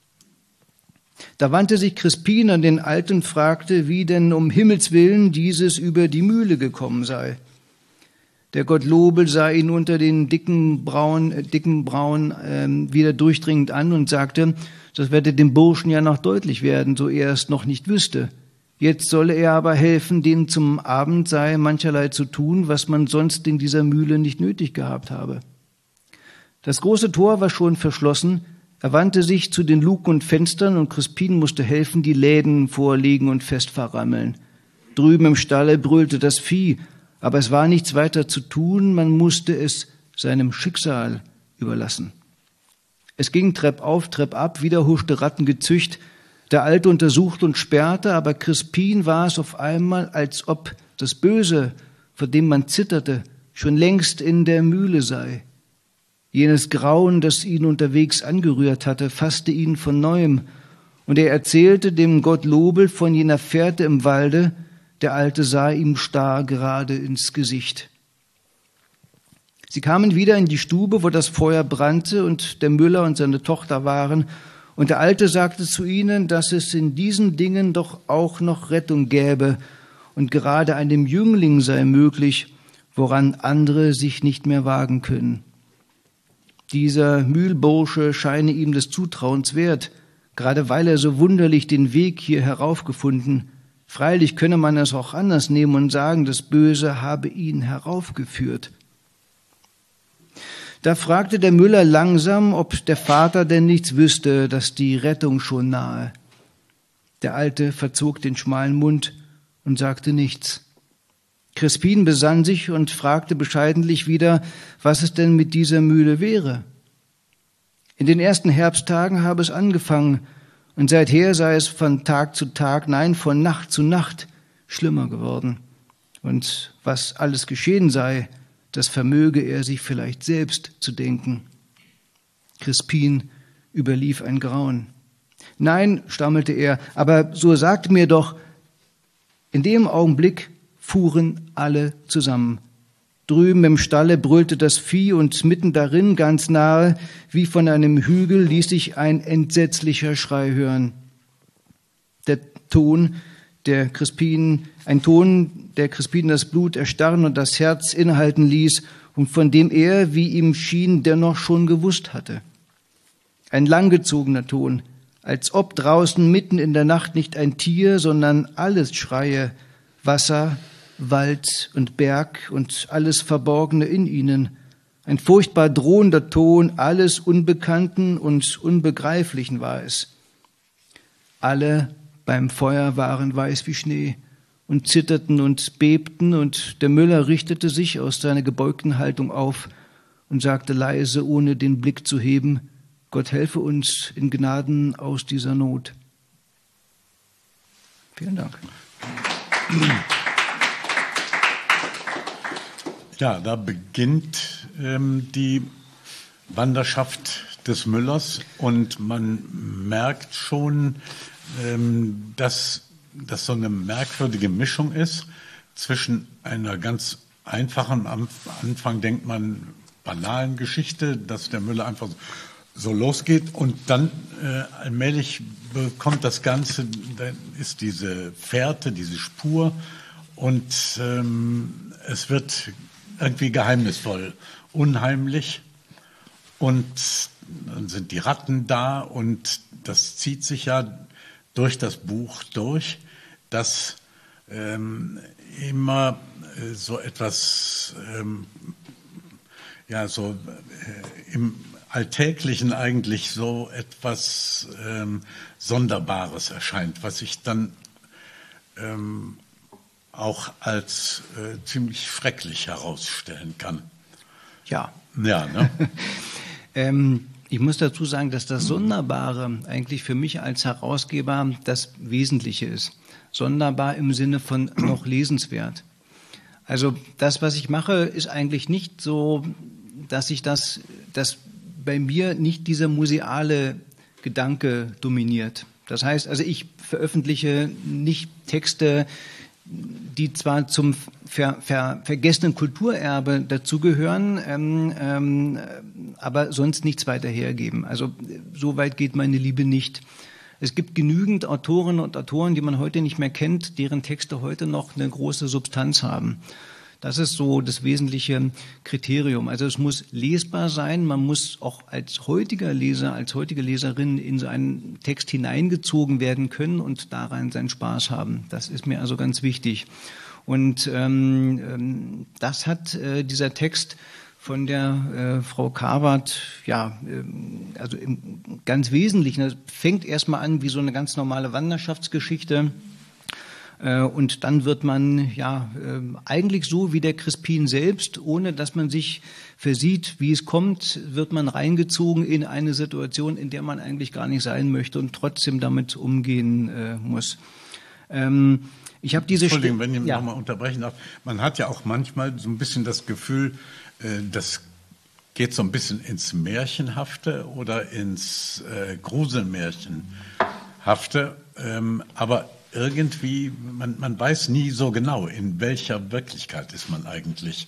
Da wandte sich Crispin an den Alten und fragte, wie denn um Himmels willen dieses über die Mühle gekommen sei. Der Gottlobel sah ihn unter den dicken Brauen, äh, dicken Brauen ähm, wieder durchdringend an und sagte, das werde dem Burschen ja noch deutlich werden, so er es noch nicht wüsste. Jetzt solle er aber helfen, denen zum Abend sei mancherlei zu tun, was man sonst in dieser Mühle nicht nötig gehabt habe. Das große Tor war schon verschlossen. Er wandte sich zu den Luken und Fenstern, und Crispin musste helfen, die Läden vorlegen und fest verrammeln. Drüben im Stalle brüllte das Vieh, aber es war nichts weiter zu tun, man musste es seinem Schicksal überlassen. Es ging Trepp auf, Trepp ab, wieder huschte Rattengezücht. Der Alte untersuchte und sperrte, aber Crispin war es auf einmal, als ob das Böse, vor dem man zitterte, schon längst in der Mühle sei. Jenes Grauen, das ihn unterwegs angerührt hatte, fasste ihn von Neuem, und er erzählte dem Gottlobel von jener Fährte im Walde. Der Alte sah ihm starr gerade ins Gesicht. Sie kamen wieder in die Stube, wo das Feuer brannte und der Müller und seine Tochter waren, und der Alte sagte zu ihnen, dass es in diesen Dingen doch auch noch Rettung gäbe, und gerade einem Jüngling sei möglich, woran andere sich nicht mehr wagen können. Dieser Mühlbursche scheine ihm des Zutrauens wert, gerade weil er so wunderlich den Weg hier heraufgefunden. Freilich könne man es auch anders nehmen und sagen, das Böse habe ihn heraufgeführt. Da fragte der Müller langsam, ob der Vater denn nichts wüsste, dass die Rettung schon nahe. Der Alte verzog den schmalen Mund und sagte nichts. Crispin besann sich und fragte bescheidentlich wieder, was es denn mit dieser Mühle wäre. In den ersten Herbsttagen habe es angefangen, und seither sei es von Tag zu Tag, nein, von Nacht zu Nacht schlimmer geworden. Und was alles geschehen sei, das vermöge er sich vielleicht selbst zu denken. Crispin überlief ein Grauen. Nein, stammelte er, aber so sagte mir doch, in dem Augenblick fuhren alle zusammen. Drüben im Stalle brüllte das Vieh, und mitten darin, ganz nahe, wie von einem Hügel, ließ sich ein entsetzlicher Schrei hören. Der Ton, der Crispin, ein Ton, der Crispin das Blut erstarren und das Herz innehalten ließ und von dem er, wie ihm schien, dennoch schon gewusst hatte. Ein langgezogener Ton, als ob draußen mitten in der Nacht nicht ein Tier, sondern alles schreie, Wasser, Wald und Berg und alles Verborgene in ihnen. Ein furchtbar drohender Ton, alles Unbekannten und Unbegreiflichen war es. Alle beim Feuer waren weiß wie Schnee und zitterten und bebten, und der Müller richtete sich aus seiner gebeugten Haltung auf und sagte leise, ohne den Blick zu heben, Gott helfe uns in Gnaden aus dieser Not. Vielen Dank. Ja, da beginnt ähm, die Wanderschaft des Müllers, und man merkt schon, ähm, dass das so eine merkwürdige Mischung ist zwischen einer ganz einfachen, am Anfang denkt man, banalen Geschichte, dass der Müller einfach so losgeht, und dann äh, allmählich bekommt das Ganze, dann ist diese Fährte, diese Spur, und ähm, es wird irgendwie geheimnisvoll, unheimlich, und dann sind die Ratten da, und das zieht sich ja durch das Buch durch, dass ähm, immer äh, so etwas, ähm, ja, so äh, im Alltäglichen eigentlich so etwas ähm, Sonderbares erscheint, was sich dann ähm, auch als äh, ziemlich schrecklich herausstellen kann. Ja. Ja, ne? ähm, ich muss dazu sagen, dass das Sonderbare eigentlich für mich als Herausgeber das Wesentliche ist. sonderbar im Sinne von noch lesenswert. Also das, was ich mache, ist eigentlich nicht so, dass ich das, dass bei mir nicht dieser museale Gedanke dominiert. Das heißt, also ich veröffentliche nicht Texte, die zwar zum ver, ver, vergessenen Kulturerbe dazugehören, ähm, ähm, aber sonst nichts weiter hergeben. Also so weit geht meine Liebe nicht. Es gibt genügend Autorinnen und Autoren, die man heute nicht mehr kennt, deren Texte heute noch eine große Substanz haben. Das ist so das wesentliche Kriterium. Also es muss lesbar sein. Man muss auch als heutiger Leser, als heutige Leserin in so einen Text hineingezogen werden können und daran seinen Spaß haben. Das ist mir also ganz wichtig. Und ähm, das hat äh, dieser Text von der äh, Frau Karwart, ja, äh, also im ganz Wesentlichen. Das fängt erstmal an wie so eine ganz normale Wanderschaftsgeschichte. Und dann wird man ja eigentlich so wie der Crispin selbst, ohne dass man sich versieht, wie es kommt, wird man reingezogen in eine Situation, in der man eigentlich gar nicht sein möchte und trotzdem damit umgehen äh, muss. Ähm, ich habe diese Entschuldigung, wenn ich ja. nochmal unterbrechen darf. Man hat ja auch manchmal so ein bisschen das Gefühl, äh, das geht so ein bisschen ins Märchenhafte oder ins äh, Gruselmärchenhafte, ähm, aber irgendwie, man, man weiß nie so genau, in welcher Wirklichkeit ist man eigentlich.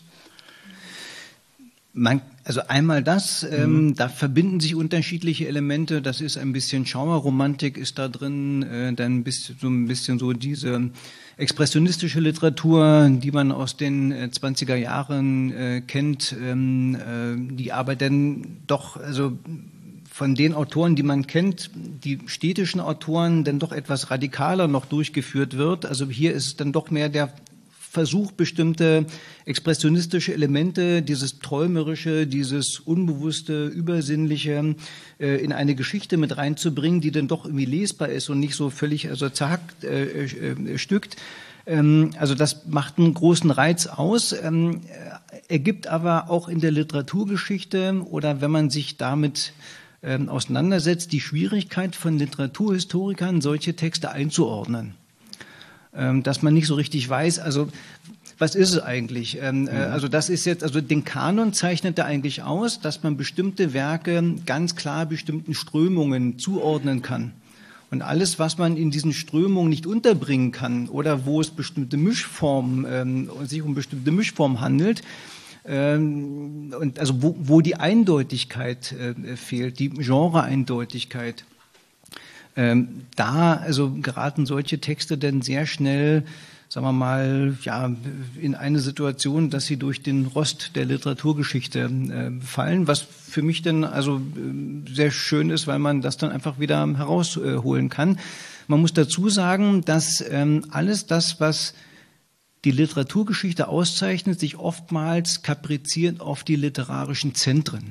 Man, also einmal das, ähm, mhm. da verbinden sich unterschiedliche Elemente. Das ist ein bisschen Schauerromantik ist da drin, äh, dann bist so ein bisschen so diese expressionistische Literatur, die man aus den äh, zwanziger Jahren äh, kennt, ähm, äh, die aber dann doch, also von den Autoren, die man kennt, die städtischen Autoren, dann doch etwas radikaler noch durchgeführt wird. Also hier ist es dann doch mehr der Versuch, bestimmte expressionistische Elemente, dieses Träumerische, dieses Unbewusste, Übersinnliche äh, in eine Geschichte mit reinzubringen, die dann doch irgendwie lesbar ist und nicht so völlig also zerhackt, äh, äh, stückt. Ähm, also das macht einen großen Reiz aus, ähm, ergibt aber auch in der Literaturgeschichte oder wenn man sich damit auseinandersetzt, die Schwierigkeit von Literaturhistorikern, solche Texte einzuordnen. Dass man nicht so richtig weiß, also was ist es eigentlich? Mhm. Also das ist jetzt, also den Kanon zeichnet er eigentlich aus, dass man bestimmte Werke ganz klar bestimmten Strömungen zuordnen kann. Und alles, was man in diesen Strömungen nicht unterbringen kann oder wo es bestimmte Mischformen, ähm, sich um bestimmte Mischformen handelt, und also wo, wo die Eindeutigkeit äh, fehlt, die Genre-Eindeutigkeit, ähm, da also geraten solche Texte dann sehr schnell, sagen wir mal, ja, in eine Situation, dass sie durch den Rost der Literaturgeschichte äh, fallen, was für mich dann also äh, sehr schön ist, weil man das dann einfach wieder herausholen äh, kann. Man muss dazu sagen, dass ähm, alles das, was die Literaturgeschichte auszeichnet, sich oftmals kapriziert auf die literarischen Zentren.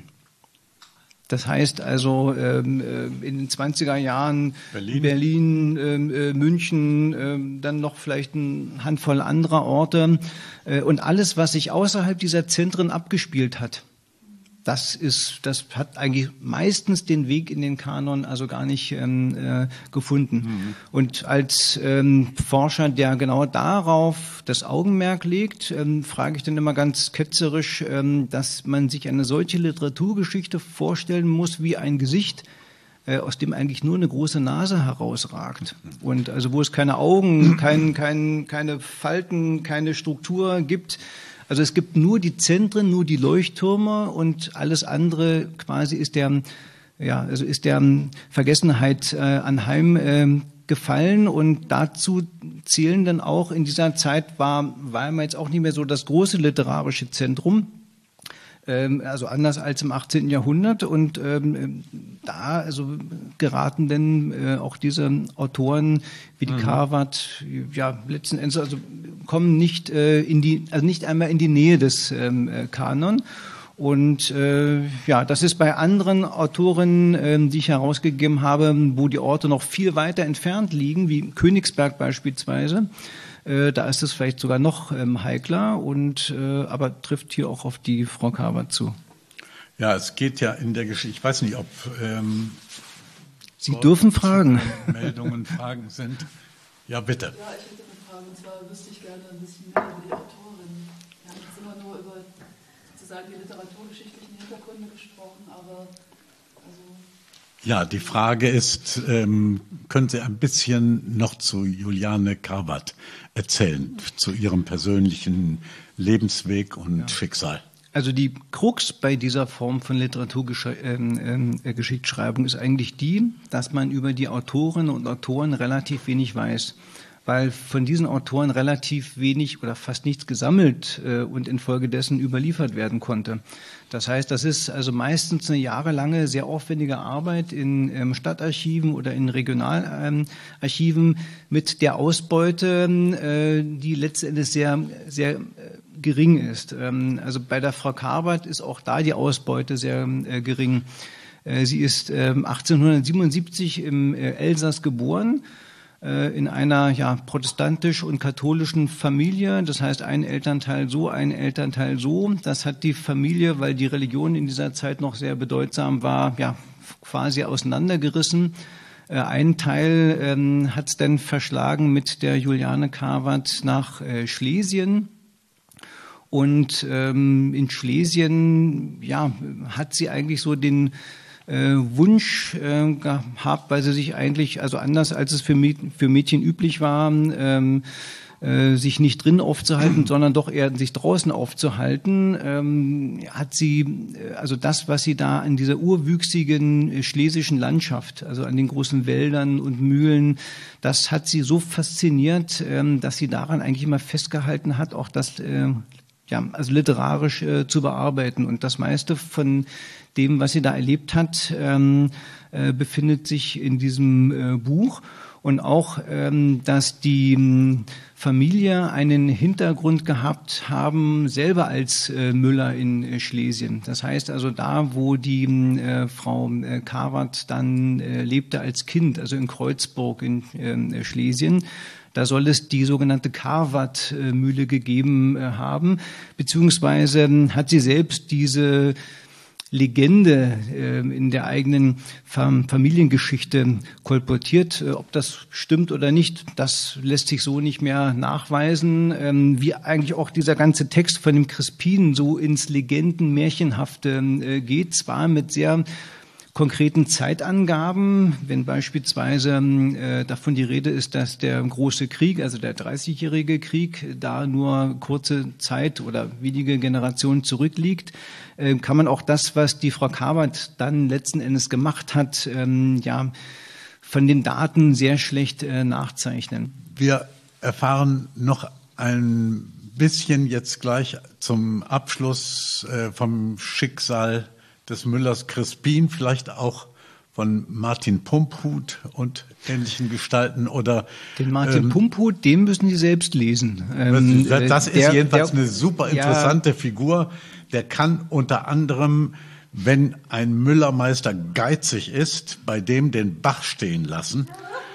Das heißt also ähm, in den zwanziger Jahren Berlin, Berlin äh, München, äh, dann noch vielleicht eine Handvoll anderer Orte äh, und alles, was sich außerhalb dieser Zentren abgespielt hat. Das ist, das hat eigentlich meistens den Weg in den Kanon also gar nicht ähm, äh, gefunden. Mhm. Und als ähm, Forscher, der genau darauf das Augenmerk legt, ähm, frage ich dann immer ganz ketzerisch, ähm, dass man sich eine solche Literaturgeschichte vorstellen muss wie ein Gesicht, äh, aus dem eigentlich nur eine große Nase herausragt. Und also wo es keine Augen, kein, kein, keine Falten, keine Struktur gibt. Also es gibt nur die Zentren, nur die Leuchttürme und alles andere quasi ist der, ja, also ist der Vergessenheit äh, anheim äh, gefallen und dazu zählen dann auch in dieser Zeit war Weimar jetzt auch nicht mehr so das große literarische Zentrum, ähm, also anders als im achtzehnten Jahrhundert und ähm, da also geraten dann äh, auch diese Autoren wie die mhm. Karwart, ja letzten Endes also kommen nicht äh, in die, also nicht einmal in die Nähe des ähm, Kanon. Und äh, ja, das ist bei anderen Autoren, äh, die ich herausgegeben habe, wo die Orte noch viel weiter entfernt liegen, wie Königsberg beispielsweise. Äh, da ist es vielleicht sogar noch ähm, heikler, und äh, aber trifft hier auch auf die Frau Karwart zu. Ja, es geht ja in der Geschichte, ich weiß nicht, ob ähm, Sie dürfen fragen. Meldungen, Fragen sind. Ja, bitte. Ja, ich hätte eine Frage, und zwar wüsste ich gerne ein bisschen mehr über die Autorin. Wir haben jetzt immer nur über sozusagen die literaturgeschichtlichen Hintergründe gesprochen, aber also... Ja, die Frage ist, ähm, können Sie ein bisschen noch zu Juliane Carvath erzählen, zu ihrem persönlichen Lebensweg und ja. Schicksal? Also die Krux bei dieser Form von Literaturgeschichtsschreibung ist eigentlich die, dass man über die Autorinnen und Autoren relativ wenig weiß, weil von diesen Autoren relativ wenig oder fast nichts gesammelt äh, und infolgedessen überliefert werden konnte. Das heißt, das ist also meistens eine jahrelange, sehr aufwendige Arbeit in ähm, Stadtarchiven oder in Regionalarchiven ähm, mit der Ausbeute, äh, die letztendlich sehr, sehr äh, gering ist. Ähm, also bei der Frau Carvath ist auch da die Ausbeute sehr äh, gering. Äh, sie ist äh, achtzehnhundertsiebenundsiebzig im äh, Elsass geboren, in einer ja protestantisch und katholischen Familie, das heißt ein Elternteil so, ein Elternteil so. Das hat die Familie, weil die Religion in dieser Zeit noch sehr bedeutsam war, ja quasi auseinandergerissen. Ein Teil ähm, hat es dann verschlagen mit der Juliane Carvath nach äh, Schlesien. Und ähm, in Schlesien ja hat sie eigentlich so den Äh, Wunsch äh, gehabt, weil sie sich eigentlich, also anders als es für, Mäd für Mädchen üblich war, ähm, äh, sich nicht drin aufzuhalten, sondern doch eher sich draußen aufzuhalten, ähm, hat sie, also das, was sie da an dieser urwüchsigen äh, schlesischen Landschaft, also an den großen Wäldern und Mühlen, das hat sie so fasziniert, ähm, dass sie daran eigentlich immer festgehalten hat, auch das äh, ja, also literarisch äh, zu bearbeiten. Und das meiste von dem, was sie da erlebt hat, ähm, äh, befindet sich in diesem äh, Buch. Und auch, ähm, dass die ähm, Familie einen Hintergrund gehabt haben, selber als äh, Müller in äh, Schlesien. Das heißt also da, wo die äh, Frau äh, Carvath dann äh, lebte als Kind, also in Kreuzburg in äh, Schlesien, da soll es die sogenannte Carvath-Mühle gegeben äh, haben, beziehungsweise äh, hat sie selbst diese Legende äh, in der eigenen Fam- Familiengeschichte kolportiert. Äh, ob das stimmt oder nicht, das lässt sich so nicht mehr nachweisen. Ähm, wie eigentlich auch dieser ganze Text von dem Crispin so ins Legenden-Märchenhafte äh, geht, zwar mit sehr konkreten Zeitangaben, wenn beispielsweise äh, davon die Rede ist, dass der große Krieg, also der dreißigjährige Krieg, da nur kurze Zeit oder wenige Generationen zurückliegt, äh, kann man auch das, was die Frau Carvath dann letzten Endes gemacht hat, ähm, ja, von den Daten sehr schlecht äh, nachzeichnen. Wir erfahren noch ein bisschen jetzt gleich zum Abschluss äh, vom Schicksal des Müllers Crispin, vielleicht auch von Martin Pumphut und ähnlichen Gestalten oder den Martin ähm, Pumphut, den müssen Sie selbst lesen. Ähm, das, das ist der, jedenfalls der, eine super interessante ja, Figur. Der kann unter anderem, wenn ein Müllermeister geizig ist, bei dem den Bach stehen lassen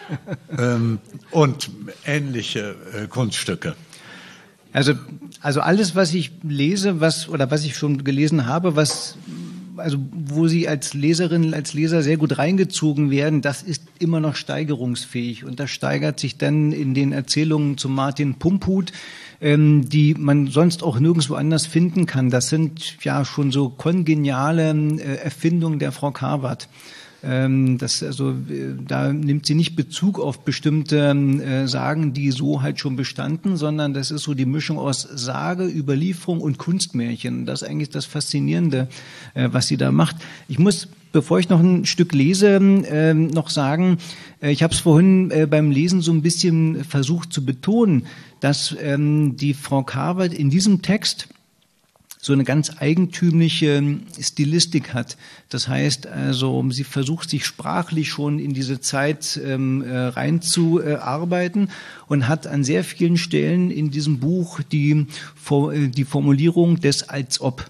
ähm, und ähnliche äh, Kunststücke. Also, also alles, was ich lese, was oder was ich schon gelesen habe, was also wo Sie als Leserin, als Leser sehr gut reingezogen werden, das ist immer noch steigerungsfähig. Und das steigert sich dann in den Erzählungen zu Martin Pumphut, ähm, die man sonst auch nirgendwo anders finden kann. Das sind ja schon so kongeniale äh, Erfindungen der Frau Carvath. Ähm, das, also, äh, da nimmt sie nicht Bezug auf bestimmte äh, Sagen, die so halt schon bestanden, sondern das ist so die Mischung aus Sage, Überlieferung und Kunstmärchen. Das ist eigentlich das Faszinierende, äh, was sie da macht. Ich muss, bevor ich noch ein Stück lese, äh, noch sagen, äh, ich habe es vorhin äh, beim Lesen so ein bisschen versucht zu betonen, dass ähm, die Frau Carvath in diesem Text so eine ganz eigentümliche Stilistik hat. Das heißt also, sie versucht sich sprachlich schon in diese Zeit ähm, reinzuarbeiten und hat an sehr vielen Stellen in diesem Buch die, die Formulierung des als ob.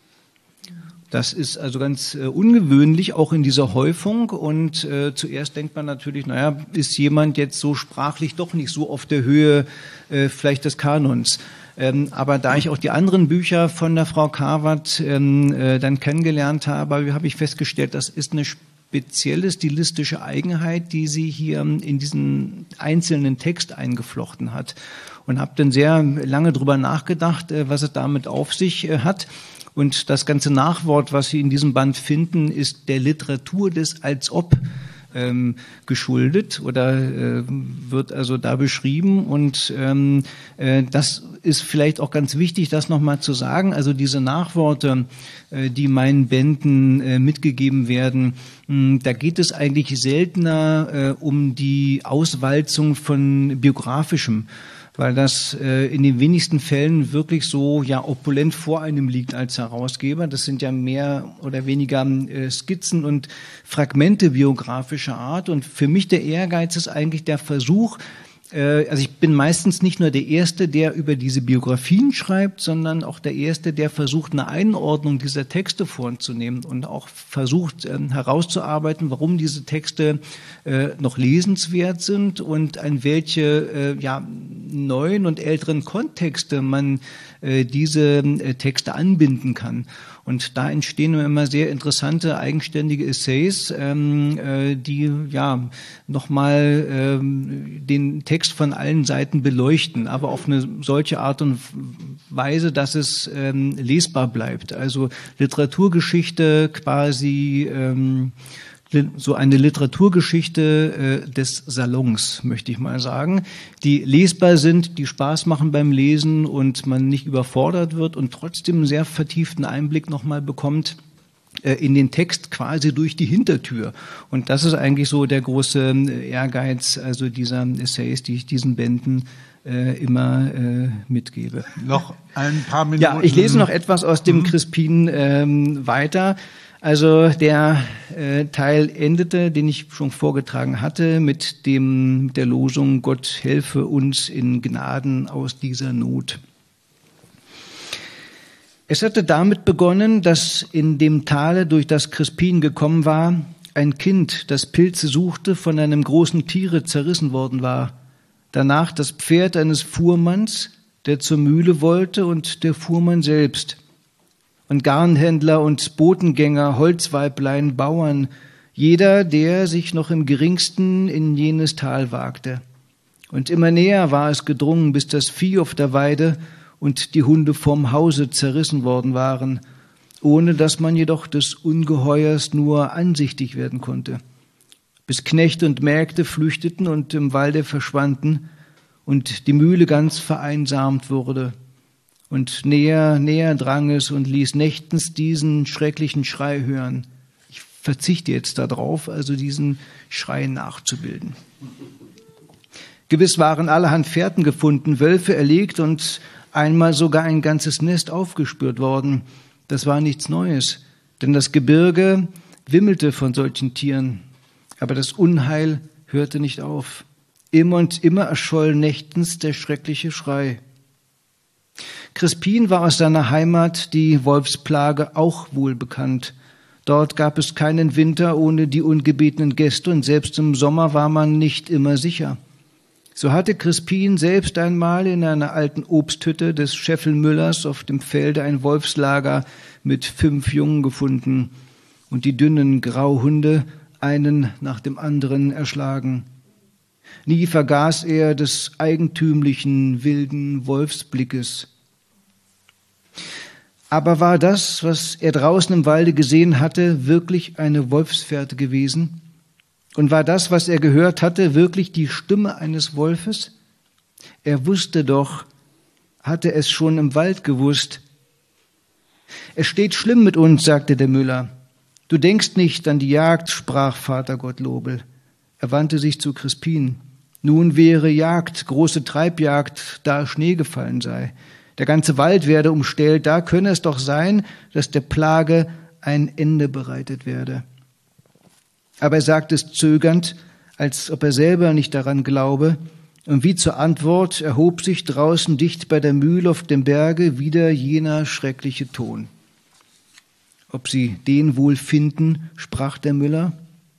Das ist also ganz äh, ungewöhnlich, auch in dieser Häufung. Und äh, zuerst denkt man natürlich, naja, ist jemand jetzt so sprachlich doch nicht so auf der Höhe äh, vielleicht des Kanons. Ähm, aber da ich auch die anderen Bücher von der Frau Carvath ähm, äh, dann kennengelernt habe, habe ich festgestellt, das ist eine spezielle stilistische Eigenheit, die sie hier in diesen einzelnen Text eingeflochten hat. Und habe dann sehr lange drüber nachgedacht, was es damit auf sich hat. Und das ganze Nachwort, was Sie in diesem Band finden, ist der Literatur des Als-Ob ähm, geschuldet oder äh, wird also da beschrieben. Und ähm, äh, das ist vielleicht auch ganz wichtig, das nochmal zu sagen. Also diese Nachworte, äh, die meinen Bänden äh, mitgegeben werden, mh, da geht es eigentlich seltener äh, um die Auswalzung von Biografischem, weil das äh, in den wenigsten Fällen wirklich so ja opulent vor einem liegt als Herausgeber. Das sind ja mehr oder weniger äh, Skizzen und Fragmente biografischer Art. Und für mich der Ehrgeiz ist eigentlich der Versuch, äh, also ich bin meistens nicht nur der Erste, der über diese Biografien schreibt, sondern auch der Erste, der versucht, eine Einordnung dieser Texte vorzunehmen und auch versucht äh, herauszuarbeiten, warum diese Texte äh, noch lesenswert sind und an welche äh, ja, neuen und älteren Kontexte man äh, diese äh, Texte anbinden kann. Und da entstehen immer sehr interessante, eigenständige Essays, ähm, äh, die ja nochmal ähm, den Text von allen Seiten beleuchten, aber auf eine solche Art und Weise, dass es ähm, lesbar bleibt. Also Literaturgeschichte quasi ähm, so eine Literaturgeschichte äh, des Salons, möchte ich mal sagen, die lesbar sind, die Spaß machen beim Lesen und man nicht überfordert wird und trotzdem einen sehr vertieften Einblick nochmal bekommt äh, in den Text quasi durch die Hintertür. Und das ist eigentlich so der große Ehrgeiz, also dieser Essays, die ich diesen Bänden äh, immer äh, mitgebe. Noch ein paar Minuten. Ja, ich lese noch etwas aus dem Crispin ähm, weiter. Also der äh, Teil endete, den ich schon vorgetragen hatte, mit dem mit der Losung: Gott helfe uns in Gnaden aus dieser Not. Es hatte damit begonnen, dass in dem Tale, durch das Crispin gekommen war, ein Kind, das Pilze suchte, von einem großen Tiere zerrissen worden war. Danach das Pferd eines Fuhrmanns, der zur Mühle wollte, und der Fuhrmann selbst. Und Garnhändler und Botengänger, Holzweiblein, Bauern, jeder, der sich noch im geringsten in jenes Tal wagte. Und immer näher war es gedrungen, bis das Vieh auf der Weide und die Hunde vom Hause zerrissen worden waren, ohne dass man jedoch des Ungeheuers nur ansichtig werden konnte. Bis Knechte und Mägde flüchteten und im Walde verschwanden und die Mühle ganz vereinsamt wurde. Und näher, näher drang es und ließ nächtens diesen schrecklichen Schrei hören. Ich verzichte jetzt darauf, also diesen Schrei nachzubilden. Gewiss waren allerhand Fährten gefunden, Wölfe erlegt und einmal sogar ein ganzes Nest aufgespürt worden. Das war nichts Neues, denn das Gebirge wimmelte von solchen Tieren. Aber das Unheil hörte nicht auf. Immer und immer erscholl nächtens der schreckliche Schrei. Crispin war aus seiner Heimat, die Wolfsplage, auch wohl bekannt. Dort gab es keinen Winter ohne die ungebetenen Gäste und selbst im Sommer war man nicht immer sicher. So hatte Crispin selbst einmal in einer alten Obsthütte des Scheffelmüllers auf dem Felde ein Wolfslager mit fünf Jungen gefunden und die dünnen Grauhunde einen nach dem anderen erschlagen. Nie vergaß er des eigentümlichen, wilden Wolfsblickes. Aber war das, was er draußen im Walde gesehen hatte, wirklich eine Wolfsfährte gewesen? Und war das, was er gehört hatte, wirklich die Stimme eines Wolfes? Er wusste doch, hatte es schon im Wald gewusst. Es steht schlimm mit uns, sagte der Müller. Du denkst nicht an die Jagd, sprach Vater Gottlobel. Er wandte sich zu Crispin. Nun wäre Jagd, große Treibjagd, da Schnee gefallen sei. Der ganze Wald werde umstellt, da könne es doch sein, dass der Plage ein Ende bereitet werde. Aber er sagte es zögernd, als ob er selber nicht daran glaube, und wie zur Antwort erhob sich draußen dicht bei der Mühle auf dem Berge wieder jener schreckliche Ton. Ob sie den wohl finden, sprach der Müller.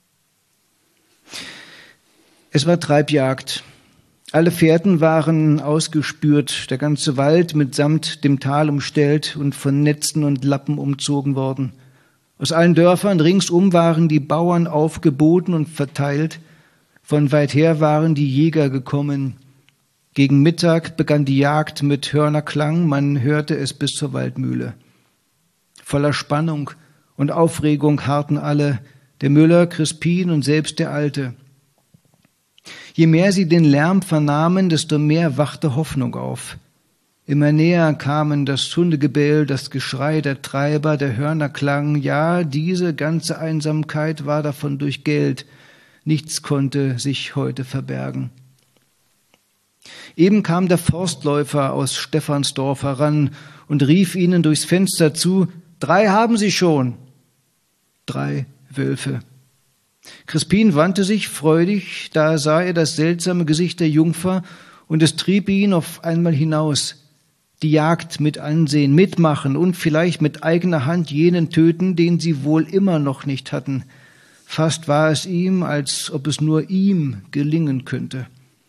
Es war Treibjagd. Alle Fährten waren ausgespürt, der ganze Wald mitsamt dem Tal umstellt und von Netzen und Lappen umzogen worden. Aus allen Dörfern ringsum waren die Bauern aufgeboten und verteilt. Von weit her waren die Jäger gekommen. Gegen Mittag begann die Jagd mit Hörnerklang, man hörte es bis zur Waldmühle. Voller Spannung und Aufregung harrten alle, der Müller, Crispin und selbst der Alte. Je mehr sie den Lärm vernahmen, desto mehr wachte Hoffnung auf. Immer näher kamen das Hundegebell, das Geschrei der Treiber, der Hörnerklang. Ja, diese ganze Einsamkeit war davon durchgellt. Nichts konnte sich heute verbergen. Eben kam der Forstläufer aus Stephansdorf heran und rief ihnen durchs Fenster zu: Drei haben sie schon. Drei Wölfe. Crispin wandte sich freudig, da sah er das seltsame Gesicht der Jungfer, und es trieb ihn auf einmal hinaus. Die Jagd mit ansehen, mitmachen und vielleicht mit eigener Hand jenen töten, den sie wohl immer noch nicht hatten. Fast war es ihm, als ob es nur ihm gelingen könnte.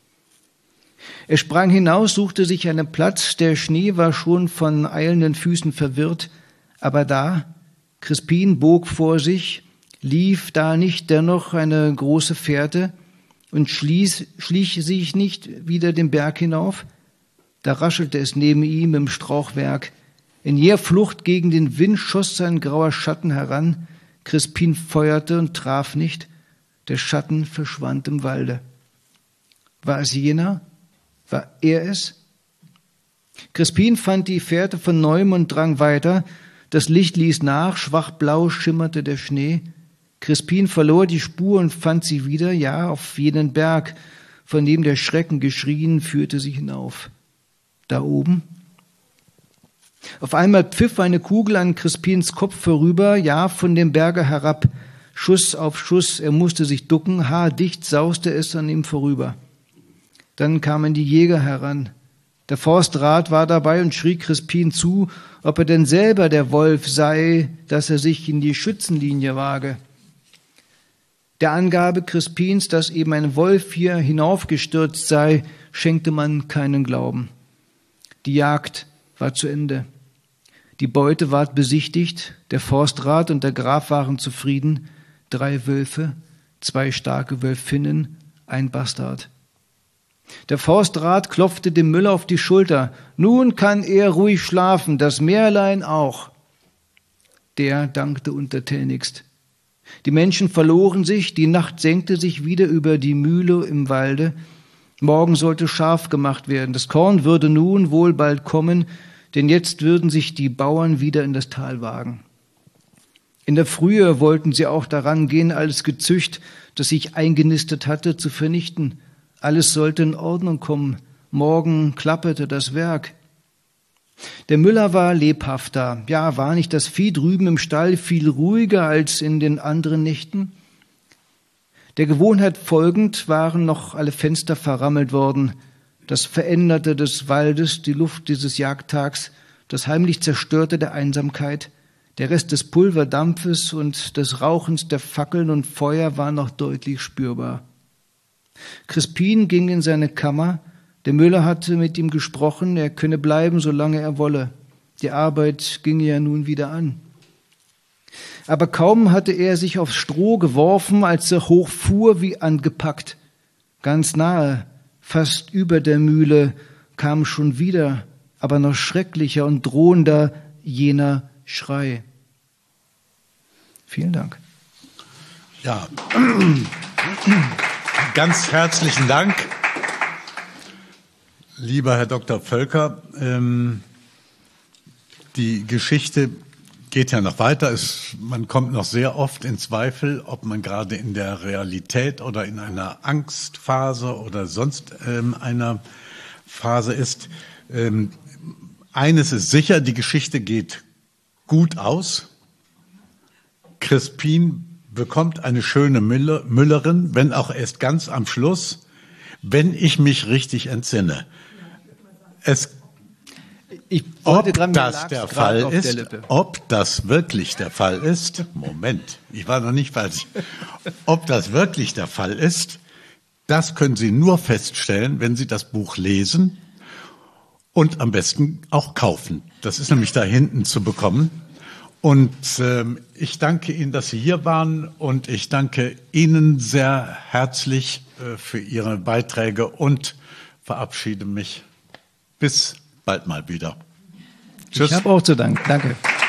Er sprang hinaus, suchte sich einen Platz, der Schnee war schon von eilenden Füßen verwirrt, aber da, Crispin bog vor sich, lief da nicht dennoch eine große Fährte und schließ, schlich sich nicht wieder den Berg hinauf? Da raschelte es neben ihm im Strauchwerk. In jäher Flucht gegen den Wind schoss sein grauer Schatten heran. Crispin feuerte und traf nicht. Der Schatten verschwand im Walde. War es jener? War er es? Crispin fand die Fährte von neuem und drang weiter. Das Licht ließ nach, schwach blau schimmerte der Schnee. Crispin verlor die Spur und fand sie wieder, ja, auf jenen Berg, von dem der Schrecken geschrien, führte sie hinauf. Da oben. Auf einmal pfiff eine Kugel an Crispins Kopf vorüber, ja, von dem Berge herab. Schuss auf Schuss, er musste sich ducken, haardicht sauste es an ihm vorüber. Dann kamen die Jäger heran. Der Forstrat war dabei und schrie Crispin zu, ob er denn selber der Wolf sei, dass er sich in die Schützenlinie wage. Der Angabe Crispins, dass eben ein Wolf hier hinaufgestürzt sei, schenkte man keinen Glauben. Die Jagd war zu Ende. Die Beute ward besichtigt, der Forstrat und der Graf waren zufrieden. Drei Wölfe, zwei starke Wölfinnen, ein Bastard. Der Forstrat klopfte dem Müller auf die Schulter. Nun kann er ruhig schlafen, das Märlein auch. Der dankte untertänigst. Die Menschen verloren sich, die Nacht senkte sich wieder über die Mühle im Walde. Morgen sollte scharf gemacht werden. Das Korn würde nun wohl bald kommen, denn jetzt würden sich die Bauern wieder in das Tal wagen. In der Frühe wollten sie auch daran gehen, alles Gezücht, das sich eingenistet hatte, zu vernichten. Alles sollte in Ordnung kommen. Morgen klapperte das Werk. Der Müller war lebhafter. Ja, war nicht das Vieh drüben im Stall viel ruhiger als in den anderen Nächten? Der Gewohnheit folgend waren noch alle Fenster verrammelt worden. Das Veränderte des Waldes, die Luft dieses Jagdtags, das heimlich Zerstörte der Einsamkeit, der Rest des Pulverdampfes und des Rauchens der Fackeln und Feuer war noch deutlich spürbar. Crispin ging in seine Kammer. Der Müller hatte mit ihm gesprochen, er könne bleiben, solange er wolle. Die Arbeit ginge ja nun wieder an. Aber kaum hatte er sich aufs Stroh geworfen, als er hochfuhr wie angepackt. Ganz nahe, fast über der Mühle, kam schon wieder, aber noch schrecklicher und drohender, jener Schrei. Vielen Dank. Ja, ganz herzlichen Dank, lieber Herr Doktor Völker. Ähm, die Geschichte geht ja noch weiter. Es, man kommt noch sehr oft in Zweifel, ob man gerade in der Realität oder in einer Angstphase oder sonst ähm, einer Phase ist. Ähm, eines ist sicher, die Geschichte geht gut aus. Crispin bekommt eine schöne Müller, Müllerin, wenn auch erst ganz am Schluss, wenn ich mich richtig entsinne. Es Ich ob das der Fall ist, der ob das wirklich der Fall ist, Moment, ich war noch nicht falsch, ob das wirklich der Fall ist, das können Sie nur feststellen, wenn Sie das Buch lesen und am besten auch kaufen. Das ist nämlich da hinten zu bekommen. Und ähm, ich danke Ihnen, dass Sie hier waren, und ich danke Ihnen sehr herzlich äh, für Ihre Beiträge und verabschiede mich. Bis bald mal wieder. Tschüss. Ich habe auch zu danken. Danke.